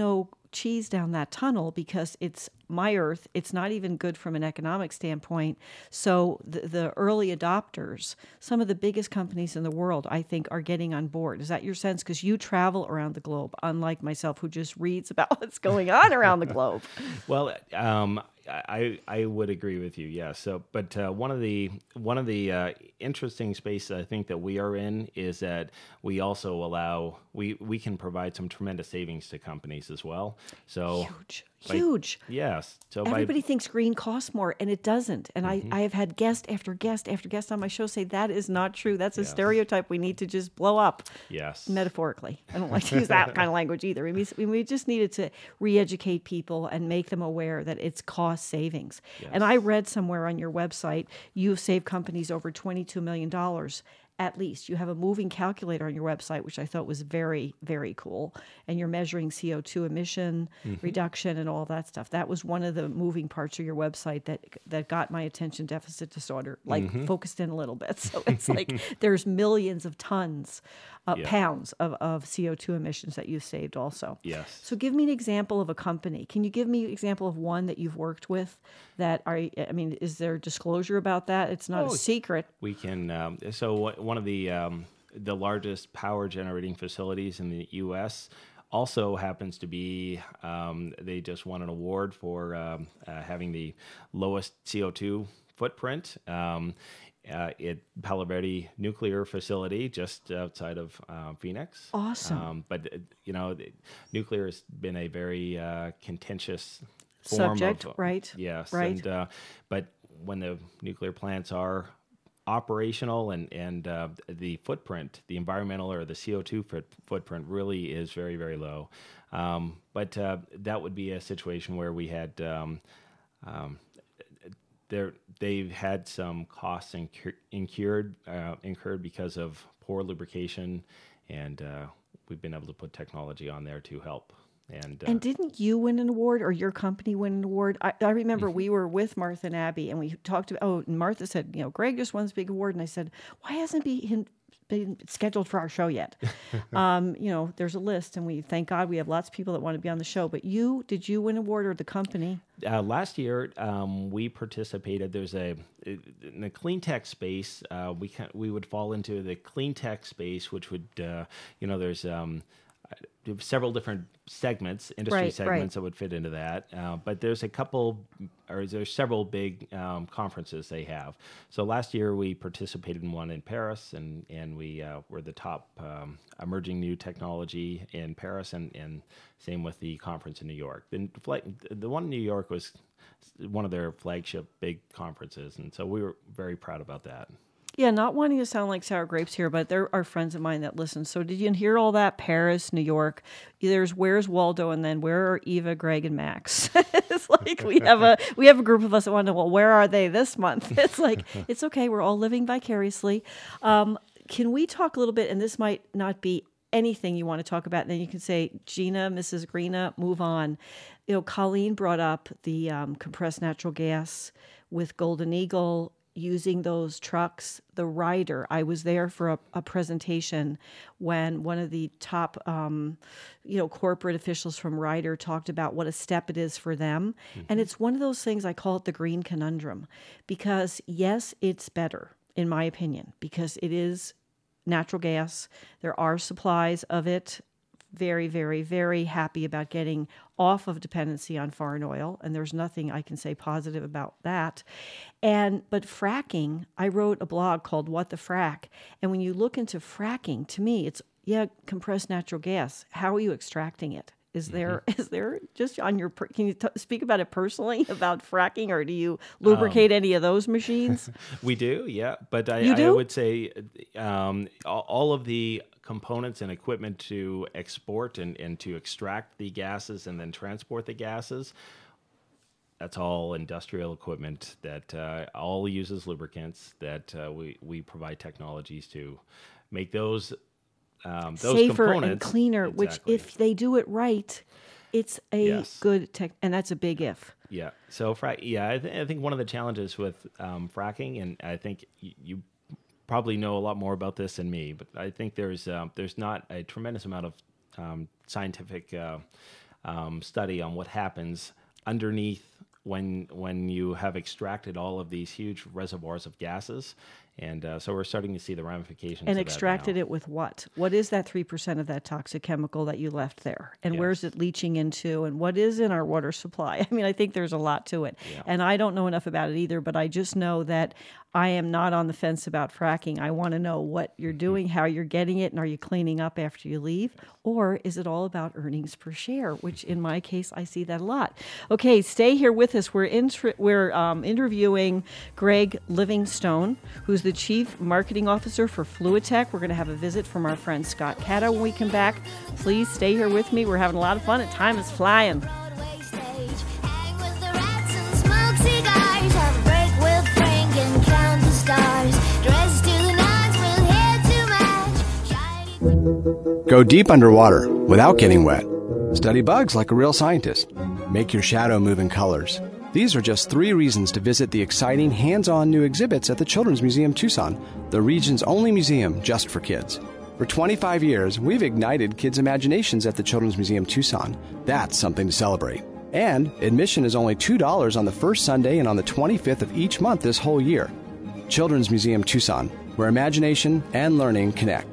Speaker 2: cheese down that tunnel because it's my earth. It's not even good from an economic standpoint. So the, the early adopters, some of the biggest companies in the world, I think, are getting on board. Is that your sense? Because you travel around the globe, unlike myself, who just reads about what's going on around the globe.
Speaker 5: Well, um, I I would agree with you. Yeah. So, but uh, one of the one of the uh, interesting spaces I think that we are in is that we also allow we we can provide some tremendous savings to companies as well. So
Speaker 2: huge,
Speaker 5: by,
Speaker 2: huge.
Speaker 5: Yes. So
Speaker 2: everybody
Speaker 5: by,
Speaker 2: thinks green costs more, and it doesn't. And mm-hmm. I I have had guest after guest after guest on my show say that is not true. That's a yes. stereotype we need to just blow up.
Speaker 5: Yes.
Speaker 2: Metaphorically, I don't like to use that kind of language either. We we just needed to re-educate people and make them aware that it's cost savings. Yes. And I read somewhere on your website you've saved companies over twenty-two million dollars at least. You have a moving calculator on your website, which I thought was very, very cool. And you're measuring C O two emission mm-hmm. reduction and all that stuff. That was one of the moving parts of your website that that got my attention deficit disorder, like mm-hmm. focused in a little bit. So it's like there's millions of tons, uh, yeah. pounds of, of C O two emissions that you've saved also.
Speaker 5: Yes.
Speaker 2: So give me an example of a company. Can you give me an example of one that you've worked with that are, I mean, is there disclosure about that? It's not oh, a secret.
Speaker 5: We can, um, so one of the um, the largest power generating facilities in the U S also happens to be, um, they just won an award for um, uh, having the lowest C O two footprint. Um, uh, at Palo Verde Nuclear Facility just outside of uh, Phoenix.
Speaker 2: Awesome.
Speaker 5: Um, but, uh, you know, the, nuclear has been a very uh, contentious form
Speaker 2: subject,
Speaker 5: of,
Speaker 2: right?
Speaker 5: Yes.
Speaker 2: Right.
Speaker 5: And, uh, but when the nuclear plants are operational and, and uh, the footprint, the environmental or the C O two foot, footprint really is very, very low. Um, but uh, that would be a situation where we had, um, um, there they've had some costs incur- incurred, uh, incurred because of poor lubrication, and uh, we've been able to put technology on there to help. And, uh,
Speaker 2: and didn't you win an award or your company win an award? I, I remember mm-hmm. we were with Martha and Abby and we talked about, oh, and Martha said, you know, Greg just won this big award. And I said, why hasn't he been scheduled for our show yet? um, you know, there's a list and we, thank God we have lots of people that want to be on the show. But you, did you win an award or the company?
Speaker 5: Uh, last year, um, we participated. There's a, in the clean tech space, uh, we can, we would fall into the clean tech space, which would, uh, you know, there's, um, several different segments, industry
Speaker 2: right,
Speaker 5: segments
Speaker 2: right.
Speaker 5: that would fit into that. Uh, but there's a couple, or there's several big um, conferences they have. So last year we participated in one in Paris, and and we uh, were the top um, emerging new technology in Paris, and, and same with the conference in New York. The, the one in New York was one of their flagship big conferences, and so we were very proud about that.
Speaker 2: Yeah, not wanting to sound like sour grapes here, but there are friends of mine that listen. So did you hear all that? Paris, New York. There's Where's Waldo, and then where are Eva, Greg, and Max? It's like we have a we have a group of us that want to know, well, where are they this month? It's like, it's okay. We're all living vicariously. Um, can we talk a little bit, and this might not be anything you want to talk about, and then you can say, Gina, Missus Greena, move on. You know, Colleen brought up the um, compressed natural gas with Golden Eagle, using those trucks. The Ryder, I was there for a, a presentation when one of the top, um, you know, corporate officials from Ryder talked about what a step it is for them. Mm-hmm. And it's one of those things, I call it the green conundrum, because yes, it's better, in my opinion, because it is natural gas. There are supplies of it. Very, very, very happy about getting off of dependency on foreign oil, and there's nothing I can say positive about that. And but fracking, I wrote a blog called What the Frack, and when you look into fracking, to me, it's yeah, compressed natural gas. How are you extracting it? Is there mm-hmm. is there just on your? Can you t- speak about it personally about fracking, or do you lubricate um, any of those machines?
Speaker 5: We do, yeah. But I,
Speaker 2: you do?
Speaker 5: I would say um, all of the components and equipment to export and, and to extract the gases and then transport the gases, that's all industrial equipment that uh, all uses lubricants that uh, we, we provide technologies to make those um, those
Speaker 2: safer
Speaker 5: components
Speaker 2: and cleaner,
Speaker 5: exactly.
Speaker 2: Which if they do it right, it's a
Speaker 5: yes.
Speaker 2: good tech, and that's a big if.
Speaker 5: Yeah. So, frac- yeah, I, th- I think one of the challenges with um, fracking, and I think y- you probably know a lot more about this than me, but I think there's uh, there's not a tremendous amount of um, scientific uh, um, study on what happens underneath when when you have extracted all of these huge reservoirs of gases. And uh, so we're starting to see the ramifications
Speaker 2: And
Speaker 5: of
Speaker 2: extracted
Speaker 5: that now.
Speaker 2: it with what? What is that three percent of that toxic chemical that you left there? And
Speaker 5: Yes.
Speaker 2: where's it leaching into? And what is in our water supply? I mean, I think there's a lot to it.
Speaker 5: Yeah.
Speaker 2: And I don't know enough about it either, but I just know that I am not on the fence about fracking. I want to know what you're doing, how you're getting it, and are you cleaning up after you leave? Or is it all about earnings per share, which in my case, I see that a lot. Okay, stay here with us. We're, intr- we're um, interviewing Greg Livingstone, who's the Chief Marketing Officer for Fluidtech. We're going to have a visit from our friend Scott Cato when we come back. Please stay here with me. We're having a lot of fun and time is flying.
Speaker 9: Go deep underwater without getting wet. Study bugs like a real scientist. Make your shadow move in colors. These are just three reasons to visit the exciting hands-on new exhibits at the Children's Museum Tucson, the region's only museum just for kids. For twenty-five years, we've ignited kids' imaginations at the Children's Museum Tucson. That's something to celebrate. And admission is only two dollars on the first Sunday and on the twenty-fifth of each month this whole year. Children's Museum Tucson, where imagination and learning connect.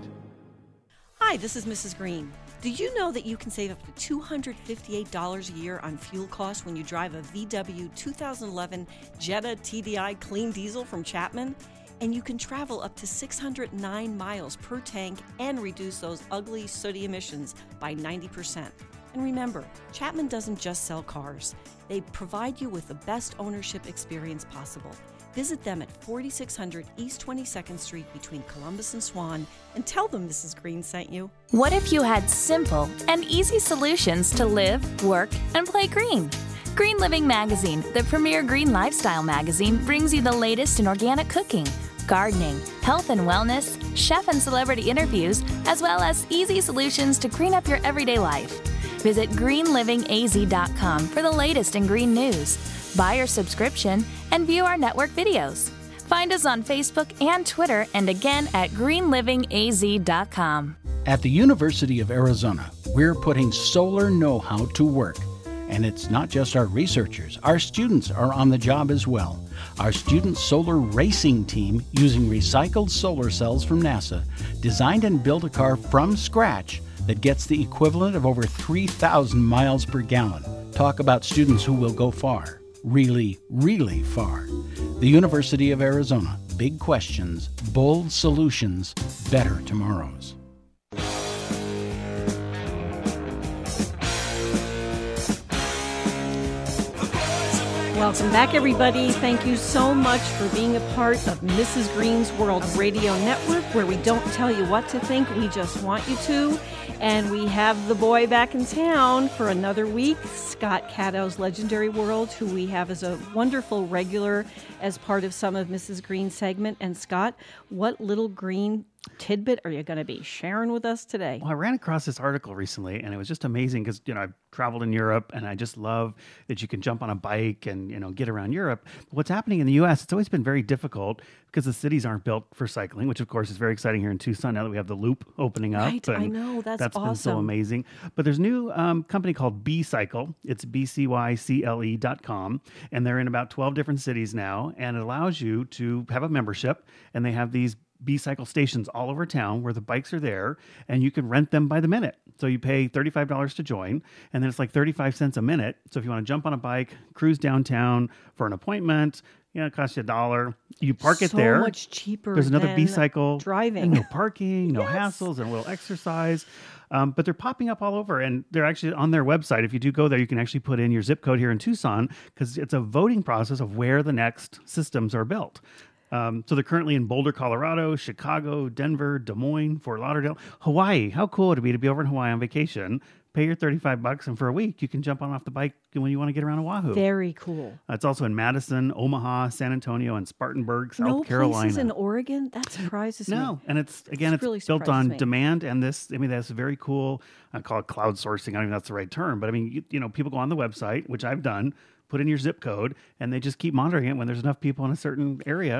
Speaker 2: Hi, this is Missus Green. Did you know that you can save up to two hundred fifty-eight dollars a year on fuel costs when you drive a V W two thousand eleven Jetta T D I clean diesel from Chapman? And you can travel up to six hundred nine miles per tank and reduce those ugly, sooty emissions by ninety percent. And remember, Chapman doesn't just sell cars. They provide you with the best ownership experience possible. Visit them at forty-six hundred East twenty-second Street between Columbus and Swan and tell them Missus Green sent you.
Speaker 10: What if you had simple and easy solutions to live, work, and play green? Green Living Magazine, the premier green lifestyle magazine, brings you the latest in organic cooking, gardening, health and wellness, chef and celebrity interviews, as well as easy solutions to green up your everyday life. Visit green living a z dot com for the latest in green news. Buy your subscription and view our network videos. Find us on Facebook and Twitter, and again at green living a z dot com.
Speaker 6: At the University of Arizona, we're putting solar know-how to work. And it's not just our researchers. Our students are on the job as well. Our student solar racing team, using recycled solar cells from NASA, designed and built a car from scratch that gets the equivalent of over three thousand miles per gallon. Talk about students who will go far. Really, really far. The University of Arizona. Big questions, bold solutions, better tomorrows.
Speaker 2: Welcome back, everybody. Thank you so much for being a part of Missus Green's World Radio Network, where we don't tell you what to think, we just want you to. And we have the boy back in town for another week, Scott Cato's Legendary World, who we have as a wonderful regular as part of some of Missus Green's segment. And Scott, what little green tidbit are you going to be sharing with us today?
Speaker 11: Well, I ran across this article recently, and it was just amazing because, you know, I've traveled in Europe, and I just love that you can jump on a bike and, you know, get around Europe. But what's happening in the U S, it's always been very difficult because the cities aren't built for cycling, which, of course, is very exciting here in Tucson now that we have the Loop opening up.
Speaker 2: Right, I know. That's,
Speaker 11: that's
Speaker 2: awesome.
Speaker 11: been so amazing. But there's a new um, company called B-Cycle. It's B C Y C L E dot com, and they're in about twelve different cities now, and it allows you to have a membership, and they have these B-Cycle stations all over town where the bikes are there, and you can rent them by the minute. So you pay thirty-five dollars to join, and then it's like thirty-five cents a minute. So if you want to jump on a bike, cruise downtown for an appointment, you know, it costs you a dollar. You park it
Speaker 2: so
Speaker 11: there.
Speaker 2: So much cheaper.
Speaker 11: There's another
Speaker 2: than
Speaker 11: B-Cycle.
Speaker 2: driving.
Speaker 11: And no parking, no
Speaker 2: Yes.
Speaker 11: hassles, and a little exercise. Um, but they're popping up all over, and they're actually on their website. If you do go there, you can actually put in your zip code here in Tucson, because it's a voting process of where the next systems are built. Um, so they're currently in Boulder, Colorado, Chicago, Denver, Des Moines, Fort Lauderdale, Hawaii. How cool would it be to be over in Hawaii on vacation? Pay your thirty-five bucks, and for a week, you can jump on off the bike when you want to get around Oahu.
Speaker 2: Very cool.
Speaker 11: Uh, it's also in Madison, Omaha, San Antonio, and Spartanburg, South
Speaker 2: no
Speaker 11: Carolina.
Speaker 2: places in Oregon? That surprises me.
Speaker 11: No, and it's, again,
Speaker 2: This
Speaker 11: it's
Speaker 2: really
Speaker 11: built
Speaker 2: surprises
Speaker 11: on
Speaker 2: me.
Speaker 11: demand, and this, I mean, that's very cool. I call it cloud sourcing. I don't even know if that's the right term, but I mean, you, you know, people go on the website, which I've done, put in your zip code, and they just keep monitoring it when there's enough people in a certain area.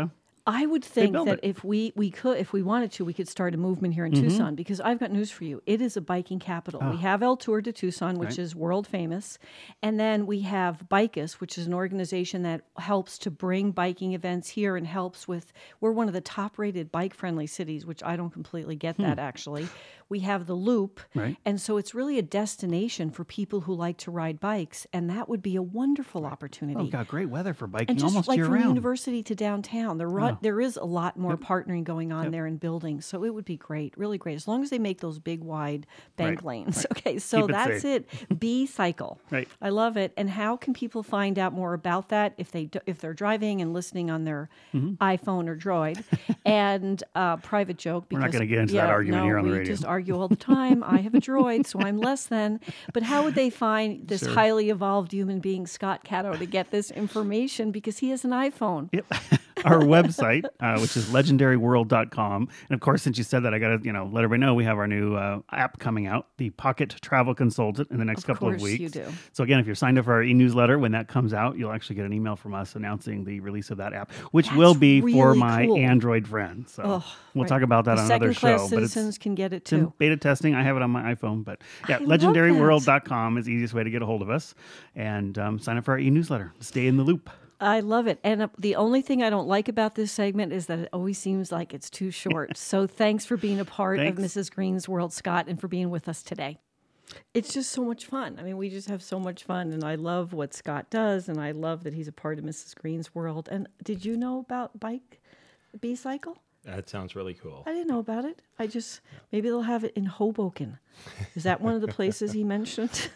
Speaker 2: I would think that it. if we, we could, if we wanted to, we could start a movement here in mm-hmm. Tucson, because I've got news for you. It is a biking capital. Oh. We have El Tour de Tucson, which right. is world famous. And then we have Bicus, which is an organization that helps to bring biking events here and helps with, we're one of the top rated bike friendly cities, which I don't completely get hmm. that actually. We have the Loop. Right. And so it's really a destination for people who like to ride bikes. And that would be a wonderful opportunity.
Speaker 11: Oh, we've got great weather for biking
Speaker 2: and just
Speaker 11: almost
Speaker 2: like
Speaker 11: year
Speaker 2: from
Speaker 11: round.
Speaker 2: University to downtown. The run,
Speaker 11: Oh.
Speaker 2: There is a lot more
Speaker 11: Yep.
Speaker 2: partnering going on
Speaker 11: Yep.
Speaker 2: there in buildings. So it would be great, really great, as long as they make those big, wide bank
Speaker 11: Right.
Speaker 2: lanes.
Speaker 11: Right.
Speaker 2: Okay, so
Speaker 11: Keep it
Speaker 2: that's
Speaker 11: safe.
Speaker 2: it. B-Cycle.
Speaker 11: Right.
Speaker 2: I love it. And how can people find out more about that if, they do, if they're driving and listening on their
Speaker 11: Mhm.
Speaker 2: iPhone or Droid? And uh, private joke.
Speaker 11: We're
Speaker 2: Because,
Speaker 11: not gonna get into
Speaker 2: yeah,
Speaker 11: that argument
Speaker 2: no,
Speaker 11: here on the
Speaker 2: we
Speaker 11: radio.
Speaker 2: just argue all the time. I have a Droid, so I'm less than. But how would they find this
Speaker 11: Sure.
Speaker 2: highly evolved human being, Scott Cato, to get this information? Because he has an iPhone.
Speaker 11: Yep. Our website, uh, which is legendary world dot com. And of course, since you said that, I got to you know let everybody know we have our new uh, app coming out, the Pocket Travel Consultant, in the next
Speaker 2: Of
Speaker 11: couple of
Speaker 2: course
Speaker 11: weeks.
Speaker 2: you do.
Speaker 11: So again, if you're signed up for our e-newsletter, when that comes out, you'll actually get an email from us announcing the release of that app, which
Speaker 2: That's
Speaker 11: will be for
Speaker 2: really
Speaker 11: my
Speaker 2: cool.
Speaker 11: Android friends. So
Speaker 2: Oh,
Speaker 11: we'll
Speaker 2: right.
Speaker 11: talk about that
Speaker 2: The
Speaker 11: on another
Speaker 2: second-class
Speaker 11: show. But it's,
Speaker 2: citizens can get it
Speaker 11: it's in
Speaker 2: too.
Speaker 11: beta testing. I have it on my iPhone, but yeah,
Speaker 2: I love
Speaker 11: legendary world
Speaker 2: that.
Speaker 11: dot com is the easiest way to get a hold of us, and um, sign up for our e-newsletter. Stay in the loop.
Speaker 2: I love it. And uh, the only thing I don't like about this segment is that it always seems like it's too short. So thanks for being a part
Speaker 11: Thanks.
Speaker 2: of Missus Green's World, Scott, and for being with us today. It's just so much fun. I mean, we just have so much fun, and I love what Scott does, and I love that he's a part of Missus Green's World. And did you know about Bike B-Cycle?
Speaker 5: That sounds really cool.
Speaker 2: I didn't know about it. I just, maybe they'll have it in Hoboken. Is that one of the places he mentioned?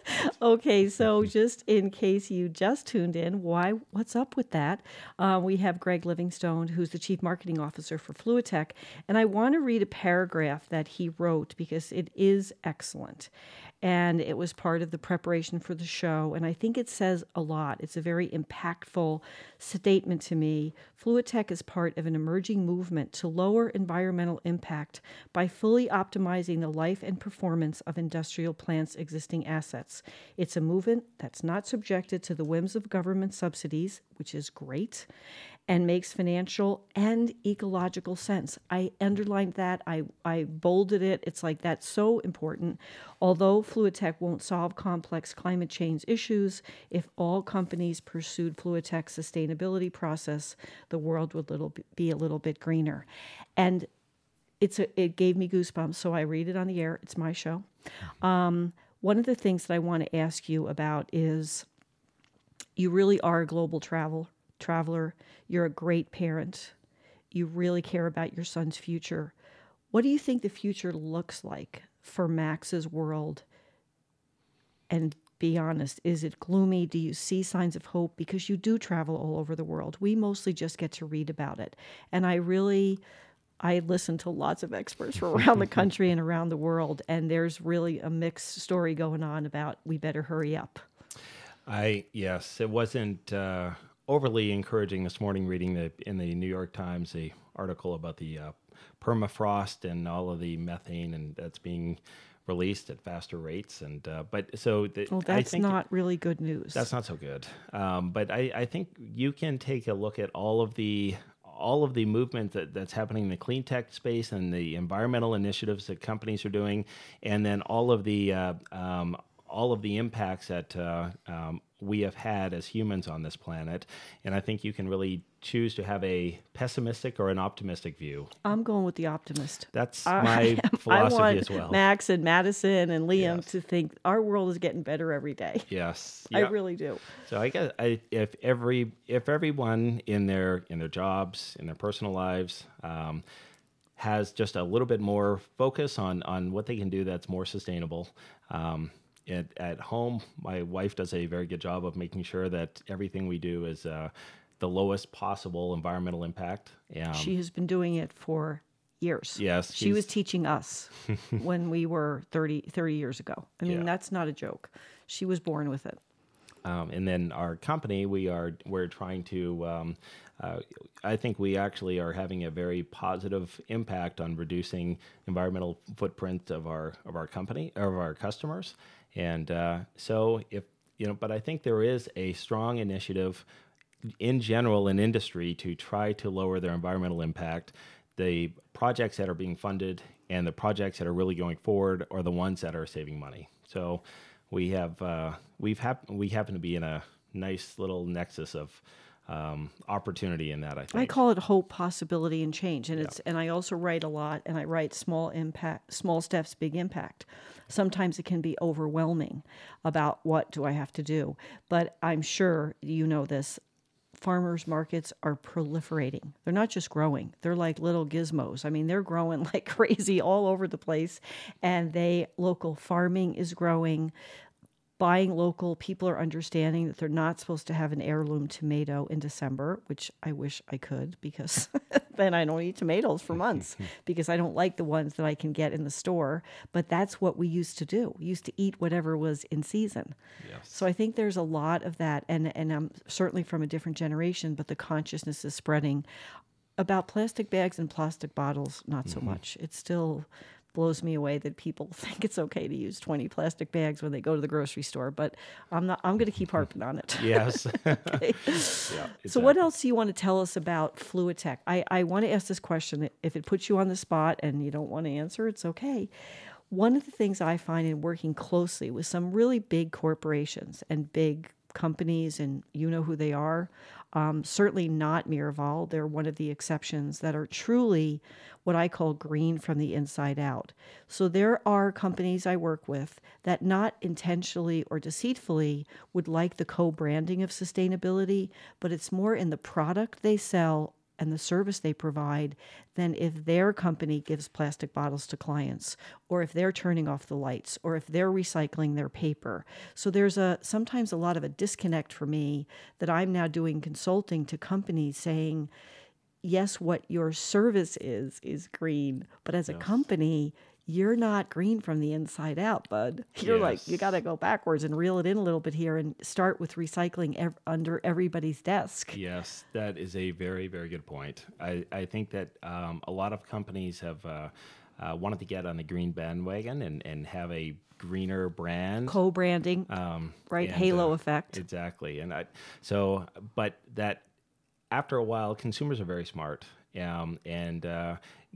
Speaker 2: Okay, so just in case you just tuned in, why? What's up with that? Uh, we have Greg Livingstone, who's the Chief Marketing Officer for Fluitech, and I want to read a paragraph that he wrote because it is excellent. And it was part of the preparation for the show. And I think it says a lot. It's a very impactful statement to me. Fluitech is part of an emerging movement to lower environmental impact by fully optimizing the life and performance of industrial plants' existing assets. It's a movement that's not subjected to the whims of government subsidies, which is great, and makes financial and ecological sense. I underlined that. I, I bolded it. It's like that's so important. Although Fluitech won't solve complex climate change issues, if all companies pursued Fluitech's sustainability process, the world would little be a little bit greener. And it's a, it gave me goosebumps, so I read it on the air. It's my show. Um, one of the things that I want to ask you about is you really are a global travel traveler. You're a great parent. You really care about your son's future. What do you think the future looks like for Max's world? And be honest, is it gloomy? Do you see signs of hope? Because you do travel all over the world. We mostly just get to read about it. And I really, I listen to lots of experts from around the country and around the world, and there's really a mixed story going on about we better hurry up.
Speaker 5: I, yes, it wasn't uh, overly encouraging this morning reading the in the New York Times, the article about the uh, permafrost and all of the methane and that's being released at faster rates. And uh, but so the,
Speaker 2: well,
Speaker 5: I
Speaker 2: that's
Speaker 5: think
Speaker 2: not really good news.
Speaker 5: That's not so good. Um, but I, I think you can take a look at all of the all of the movement that, that's happening in the clean tech space and the environmental initiatives that companies are doing, and then all of the uh, um, all of the impacts that uh, um, we have had as humans on this planet. And I think you can really choose to have a pessimistic or an optimistic view.
Speaker 2: I'm going with the optimist.
Speaker 5: That's
Speaker 2: I,
Speaker 5: my philosophy
Speaker 2: I want
Speaker 5: as well.
Speaker 2: Max and Madison and Liam
Speaker 5: Yes.
Speaker 2: to think our world is getting better every day.
Speaker 5: Yes,
Speaker 2: I
Speaker 5: yeah.
Speaker 2: really do.
Speaker 5: So I guess I, if every if everyone in their in their jobs, in their personal lives, um, has just a little bit more focus on on what they can do that's more sustainable. Um, At, at home, my wife does a very good job of making sure that everything we do is uh, the lowest possible environmental impact. Um,
Speaker 2: She has been doing it for years.
Speaker 5: Yes,
Speaker 2: She was
Speaker 5: she's-
Speaker 2: teaching us when we were thirty, thirty years ago. I mean,
Speaker 5: Yeah.
Speaker 2: that's not a joke. She was born with it.
Speaker 5: Um, and then our company, we are we're trying to. Um, uh, I think we actually are having a very positive impact on reducing environmental footprint of our of our company of our customers. And uh, so, if you know, but I think there is a strong initiative in general in industry to try to lower their environmental impact, the projects that are being funded and the projects that are really going forward are the ones that are saving money. So we have uh, we've hap- we happen to be in a nice little nexus of um, opportunity in that. I think
Speaker 2: I call it hope, possibility, and change. And
Speaker 5: Yeah.
Speaker 2: it's and I also write a lot, and I write small impact, small steps, big impact. Sometimes it can be overwhelming about what do I have to do, but I'm sure you know this. Farmers markets are proliferating. They're not just growing. They're like little gizmos. I mean, they're growing like crazy all over the place. And they local farming is growing. Buying local, people are understanding that they're not supposed to have an heirloom tomato in December, which I wish I could, because then I don't eat tomatoes for months because I don't like the ones that I can get in the store. But that's what we used to do. We used to eat whatever was in season.
Speaker 5: Yes.
Speaker 2: So I think there's a lot of that, and and I'm certainly from a different generation, but the consciousness is spreading about plastic bags and plastic bottles. Not so
Speaker 5: Mhm.
Speaker 2: much. It's still blows me away that people think it's okay to use twenty plastic bags when they go to the grocery store, but I'm not. I'm going to keep harping on it.
Speaker 5: Yes.
Speaker 2: Okay.
Speaker 5: Yeah,
Speaker 2: So what else do you want to tell us about FluidTech? I, I want to ask this question. If it puts you on the spot and you don't want to answer, it's okay. One of the things I find in working closely with some really big corporations and big companies, and you know who they are, um, certainly not Miraval. They're one of the exceptions that are truly what I call green from the inside out. So there are companies I work with that not intentionally or deceitfully would like the co-branding of sustainability, but it's more in the product they sell and the service they provide than if their company gives plastic bottles to clients, or if they're turning off the lights, or if they're recycling their paper. So there's a sometimes a lot of a disconnect for me that I'm now doing consulting to companies saying, yes, what your service is, is green, but as a
Speaker 5: Yes.
Speaker 2: company, you're not green from the inside out, bud. You're like,
Speaker 5: Yes.
Speaker 2: you got to go backwards and reel it in a little bit here and start with recycling ev- under everybody's desk.
Speaker 5: Yes, that is a very, very good point. I, I think that um, a lot of companies have uh, uh, wanted to get on the green bandwagon and, and have a greener brand.
Speaker 2: Co-branding,
Speaker 5: Um,
Speaker 2: right?
Speaker 5: and,
Speaker 2: Halo
Speaker 5: uh,
Speaker 2: effect.
Speaker 5: Exactly. And I, so, but that after a while, consumers are very smart. Um, and uh,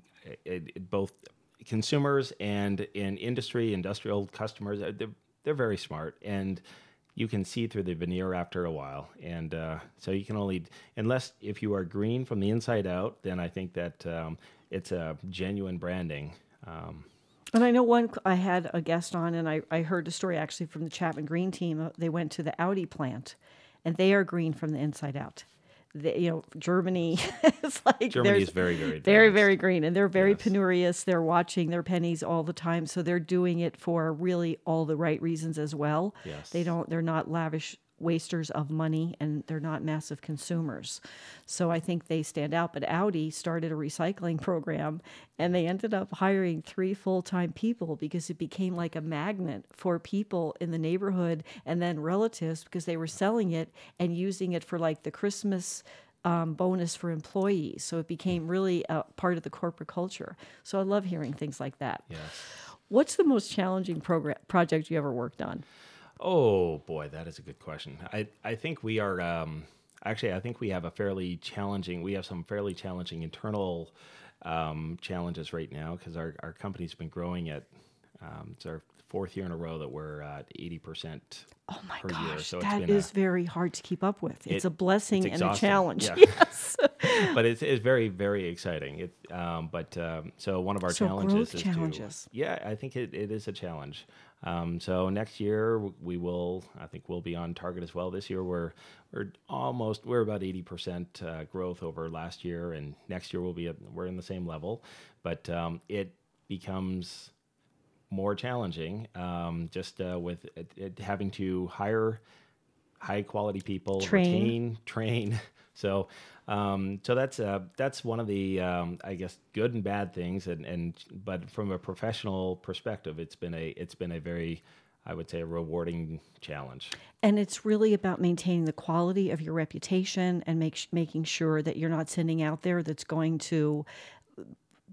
Speaker 5: it, it, both consumers and in industry, industrial customers, uh, they're, they're very smart. And you can see through the veneer after a while. And uh, so you can only, unless if you are green from the inside out, then I think that um, it's a genuine branding. Um,
Speaker 2: And I know one, I had a guest on, and I, I heard a story actually from the Chapman Green team. Uh, They went to the Audi plant, and they are green from the inside out. They, you know, Germany is like
Speaker 5: Germany
Speaker 2: there's-
Speaker 5: is very, very
Speaker 2: very,
Speaker 5: advanced.
Speaker 2: very green, and they're very
Speaker 5: Yes.
Speaker 2: penurious. They're watching their pennies all the time, so they're doing it for really all the right reasons as well.
Speaker 5: Yes.
Speaker 2: They don't. They're not lavish wasters of money, and they're not massive consumers. So I think they stand out. But Audi started a recycling program, and they ended up hiring three full-time people because it became like a magnet for people in the neighborhood and then relatives, because they were selling it and using it for like the Christmas um, bonus for employees. So it became really a part of the corporate culture. So I love hearing things like that.
Speaker 5: yes.
Speaker 2: What's the most challenging program project you ever worked on?
Speaker 5: Oh boy, that is a good question. I, I think we are um, actually I think we have a fairly challenging we have some fairly challenging internal um, challenges right now because our, our company's been growing at um, it's our fourth year in a row that we're at eighty percent
Speaker 2: Oh my
Speaker 5: per year.
Speaker 2: gosh,
Speaker 5: So it's
Speaker 2: that
Speaker 5: been
Speaker 2: is
Speaker 5: a,
Speaker 2: very hard to keep up with. It's
Speaker 5: It-
Speaker 2: a blessing
Speaker 5: it's
Speaker 2: and a
Speaker 5: exhausting.
Speaker 2: challenge.
Speaker 5: Yeah.
Speaker 2: Yes.
Speaker 5: but it's, it's very very exciting. It um, but um, so one of our
Speaker 2: So
Speaker 5: challenges
Speaker 2: growth
Speaker 5: is
Speaker 2: challenges.
Speaker 5: to yeah I think it, it is a challenge. Um, so next year we will I think we'll be on target as well. This year we're we're almost we're about eighty percent uh, growth over last year, and next year we'll be at, we're in the same level, but um, it becomes more challenging um, just uh, with it, it having to hire high quality people,
Speaker 2: Train.
Speaker 5: retain, train. So, um, so that's uh, that's one of the um, I guess good and bad things, and, and but from a professional perspective, it's been a it's been a very I would say a rewarding challenge.
Speaker 2: And it's really about maintaining the quality of your reputation and make, making sure that you're not sending out there that's going to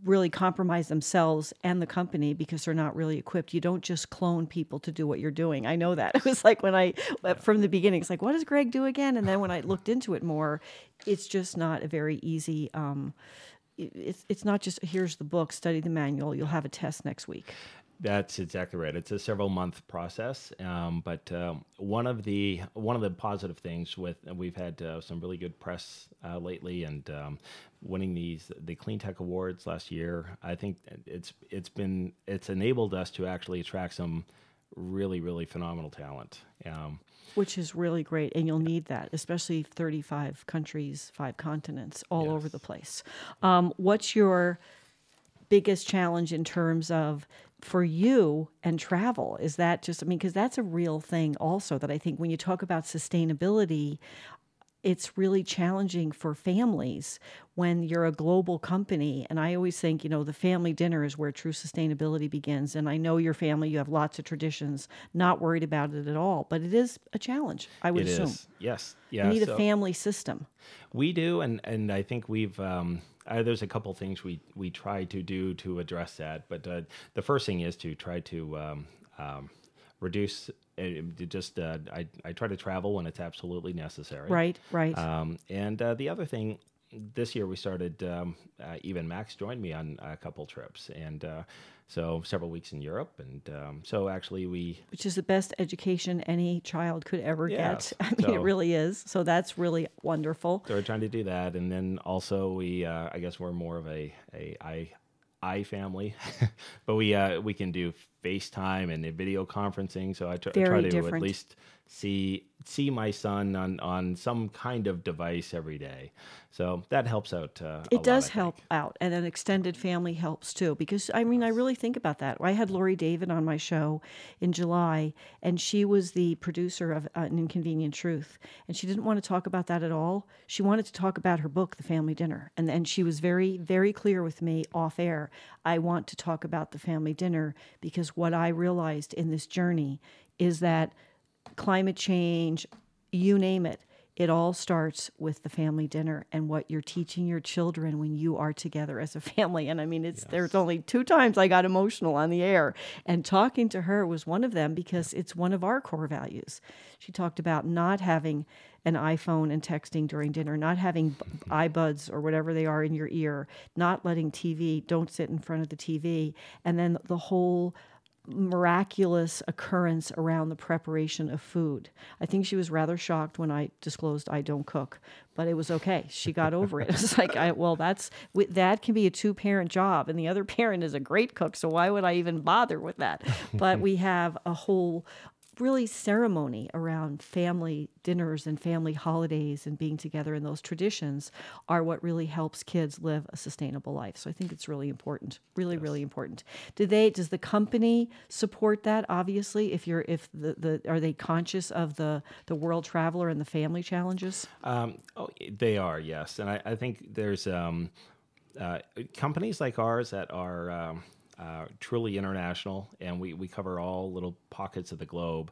Speaker 2: really compromise themselves and the company because they're not really equipped. You don't just clone people to do what you're doing. I know that. It was like when I, from the beginning, it's like, what does Greg do again? And then when I looked into it more, it's just not a very easy, um, it's, it's not just, here's the book, study the manual, you'll have a test next week.
Speaker 5: That's exactly right. It's a several month process, um, but um, one of the one of the positive things with and we've had uh, some really good press uh, lately, and um, winning these the Clean Tech Awards last year. I think it's it's been it's enabled us to actually attract some really really phenomenal talent. Um,
Speaker 2: Which is really great, and you'll need that, especially thirty-five countries, five continents, all
Speaker 5: Yes.
Speaker 2: over the place. Um, what's your biggest challenge in terms of for you and travel? Is that just, I mean, because that's a real thing also that I think when you talk about sustainability, it's really challenging for families when you're a global company. And I always think, you know, the family dinner is where true sustainability begins. And I know your family, you have lots of traditions, not worried about it at all, but it is a challenge, I would
Speaker 5: it
Speaker 2: assume.
Speaker 5: is. Yes. Yeah.
Speaker 2: You need
Speaker 5: so
Speaker 2: a family system.
Speaker 5: We do, and, and I think we've um, uh, there's a couple things we we try to do to address that. But uh, the first thing is to try to um, um, reduce. Uh, just uh, I I try to travel when it's absolutely necessary.
Speaker 2: Right. Right.
Speaker 5: Um, and uh, the other thing, this year we started. Um, uh, even Max joined me on a couple trips, and uh, so several weeks in Europe, and um, so actually we.
Speaker 2: Which is the best education any child could ever
Speaker 5: Yes.
Speaker 2: get. I mean,
Speaker 5: So-
Speaker 2: it really is. So that's really wonderful.
Speaker 5: So we're trying to do that, and then also we, uh, I guess we're more of a a I, I family, but we uh, we can do FaceTime and video conferencing. So I tr-
Speaker 2: Very
Speaker 5: try to
Speaker 2: different.
Speaker 5: at least see see my son on, on some kind of device every day. So that helps out. Uh, a
Speaker 2: It
Speaker 5: lot,
Speaker 2: does
Speaker 5: I think.
Speaker 2: help out, and an extended family helps too. Because I mean, I really think about that. I had Lori David on my show in July, and she was the producer of uh, An Inconvenient Truth, and she didn't want to talk about that at all. She wanted to talk about her book, The Family Dinner, and and she was very very clear with me off air. I want to talk about the family dinner because what I realized in this journey is that climate change, you name it, it all starts with the family dinner and what you're teaching your children when you are together as a family. And I mean, it's there's only two times I got emotional on the air, and talking to her was one of them because it's one of our core values. She talked about not having an iPhone and texting during dinner, not having b- iBuds or whatever they are in your ear, not letting T V, don't sit in front of the T V, and then the whole miraculous occurrence around the preparation of food. I think she was rather shocked when I disclosed I don't cook, but it was okay. She got over it. It's like, I, well, that's that can be a two-parent job, and the other parent is a great cook, so why would I even bother with that? But we have a whole really ceremony around family dinners and family holidays and being together, and those traditions are what really helps kids live a sustainable life. So I think it's really important, really, yes. really important. Do they, does the company support that? Obviously, if you're, if the, the, are they conscious of the, the world traveler and the family challenges?
Speaker 5: Um, oh, they are, yes. And I, I think there's um, uh, companies like ours that are, um, Uh, truly international, and we, we cover all little pockets of the globe.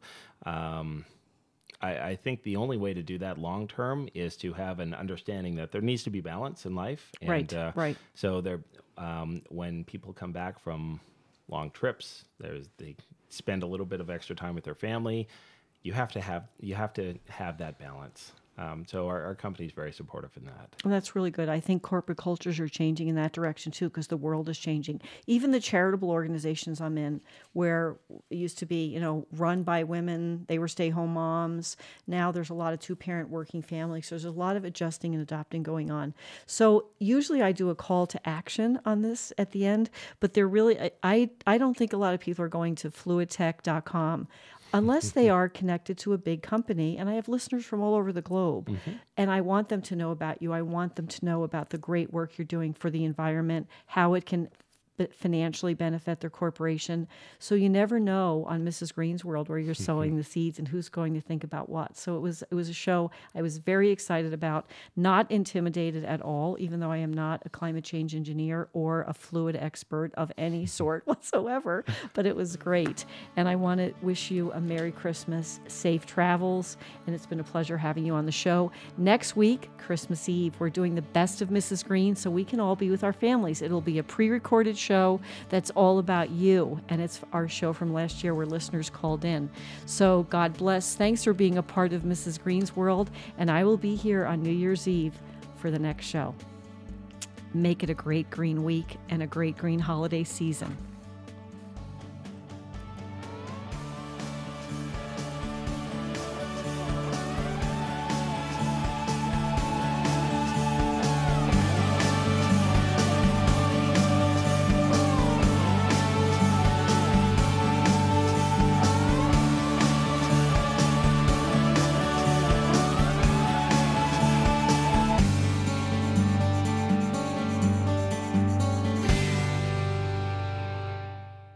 Speaker 5: Um, I, I think the only way to do that long term is to have an understanding that there needs to be balance in life. And,
Speaker 2: right,
Speaker 5: uh,
Speaker 2: right.
Speaker 5: So there, um, when people come back from long trips, there's they spend a little bit of extra time with their family. You have to have you have to have that balance. Um, so our, our company is very supportive in that.
Speaker 2: Well, that's really good. I think corporate cultures are changing in that direction too, because the world is changing. Even the charitable organizations I'm in, where it used to be, you know, run by women, they were stay-home moms. Now there's a lot of two-parent working families. So there's a lot of adjusting and adopting going on. So usually I do a call to action on this at the end, but they're really, I, I, I don't think a lot of people are going to fluid tech dot com. Unless they are connected to a big company, and I have listeners from all over the globe, mm-hmm. and I want them to know about you. I want them to know about the great work you're doing for the environment, how it can but financially benefit their corporation. So you never know on Missus Green's World where you're sowing the seeds and who's going to think about what. So it was it was a show I was very excited about, not intimidated at all, even though I am not a climate change engineer or a fluid expert of any sort whatsoever, but it was great. And I want to wish you a Merry Christmas, safe travels, and it's been a pleasure having you on the show. Next week, Christmas Eve, we're doing the best of Missus Green so we can all be with our families. It'll be a pre-recorded show that's all about you, and it's our show from last year where listeners called in. So God bless. Thanks for being a part of Missus Green's World, and I will be here on New Year's Eve for the next show. Make it a great green week and a great green holiday season.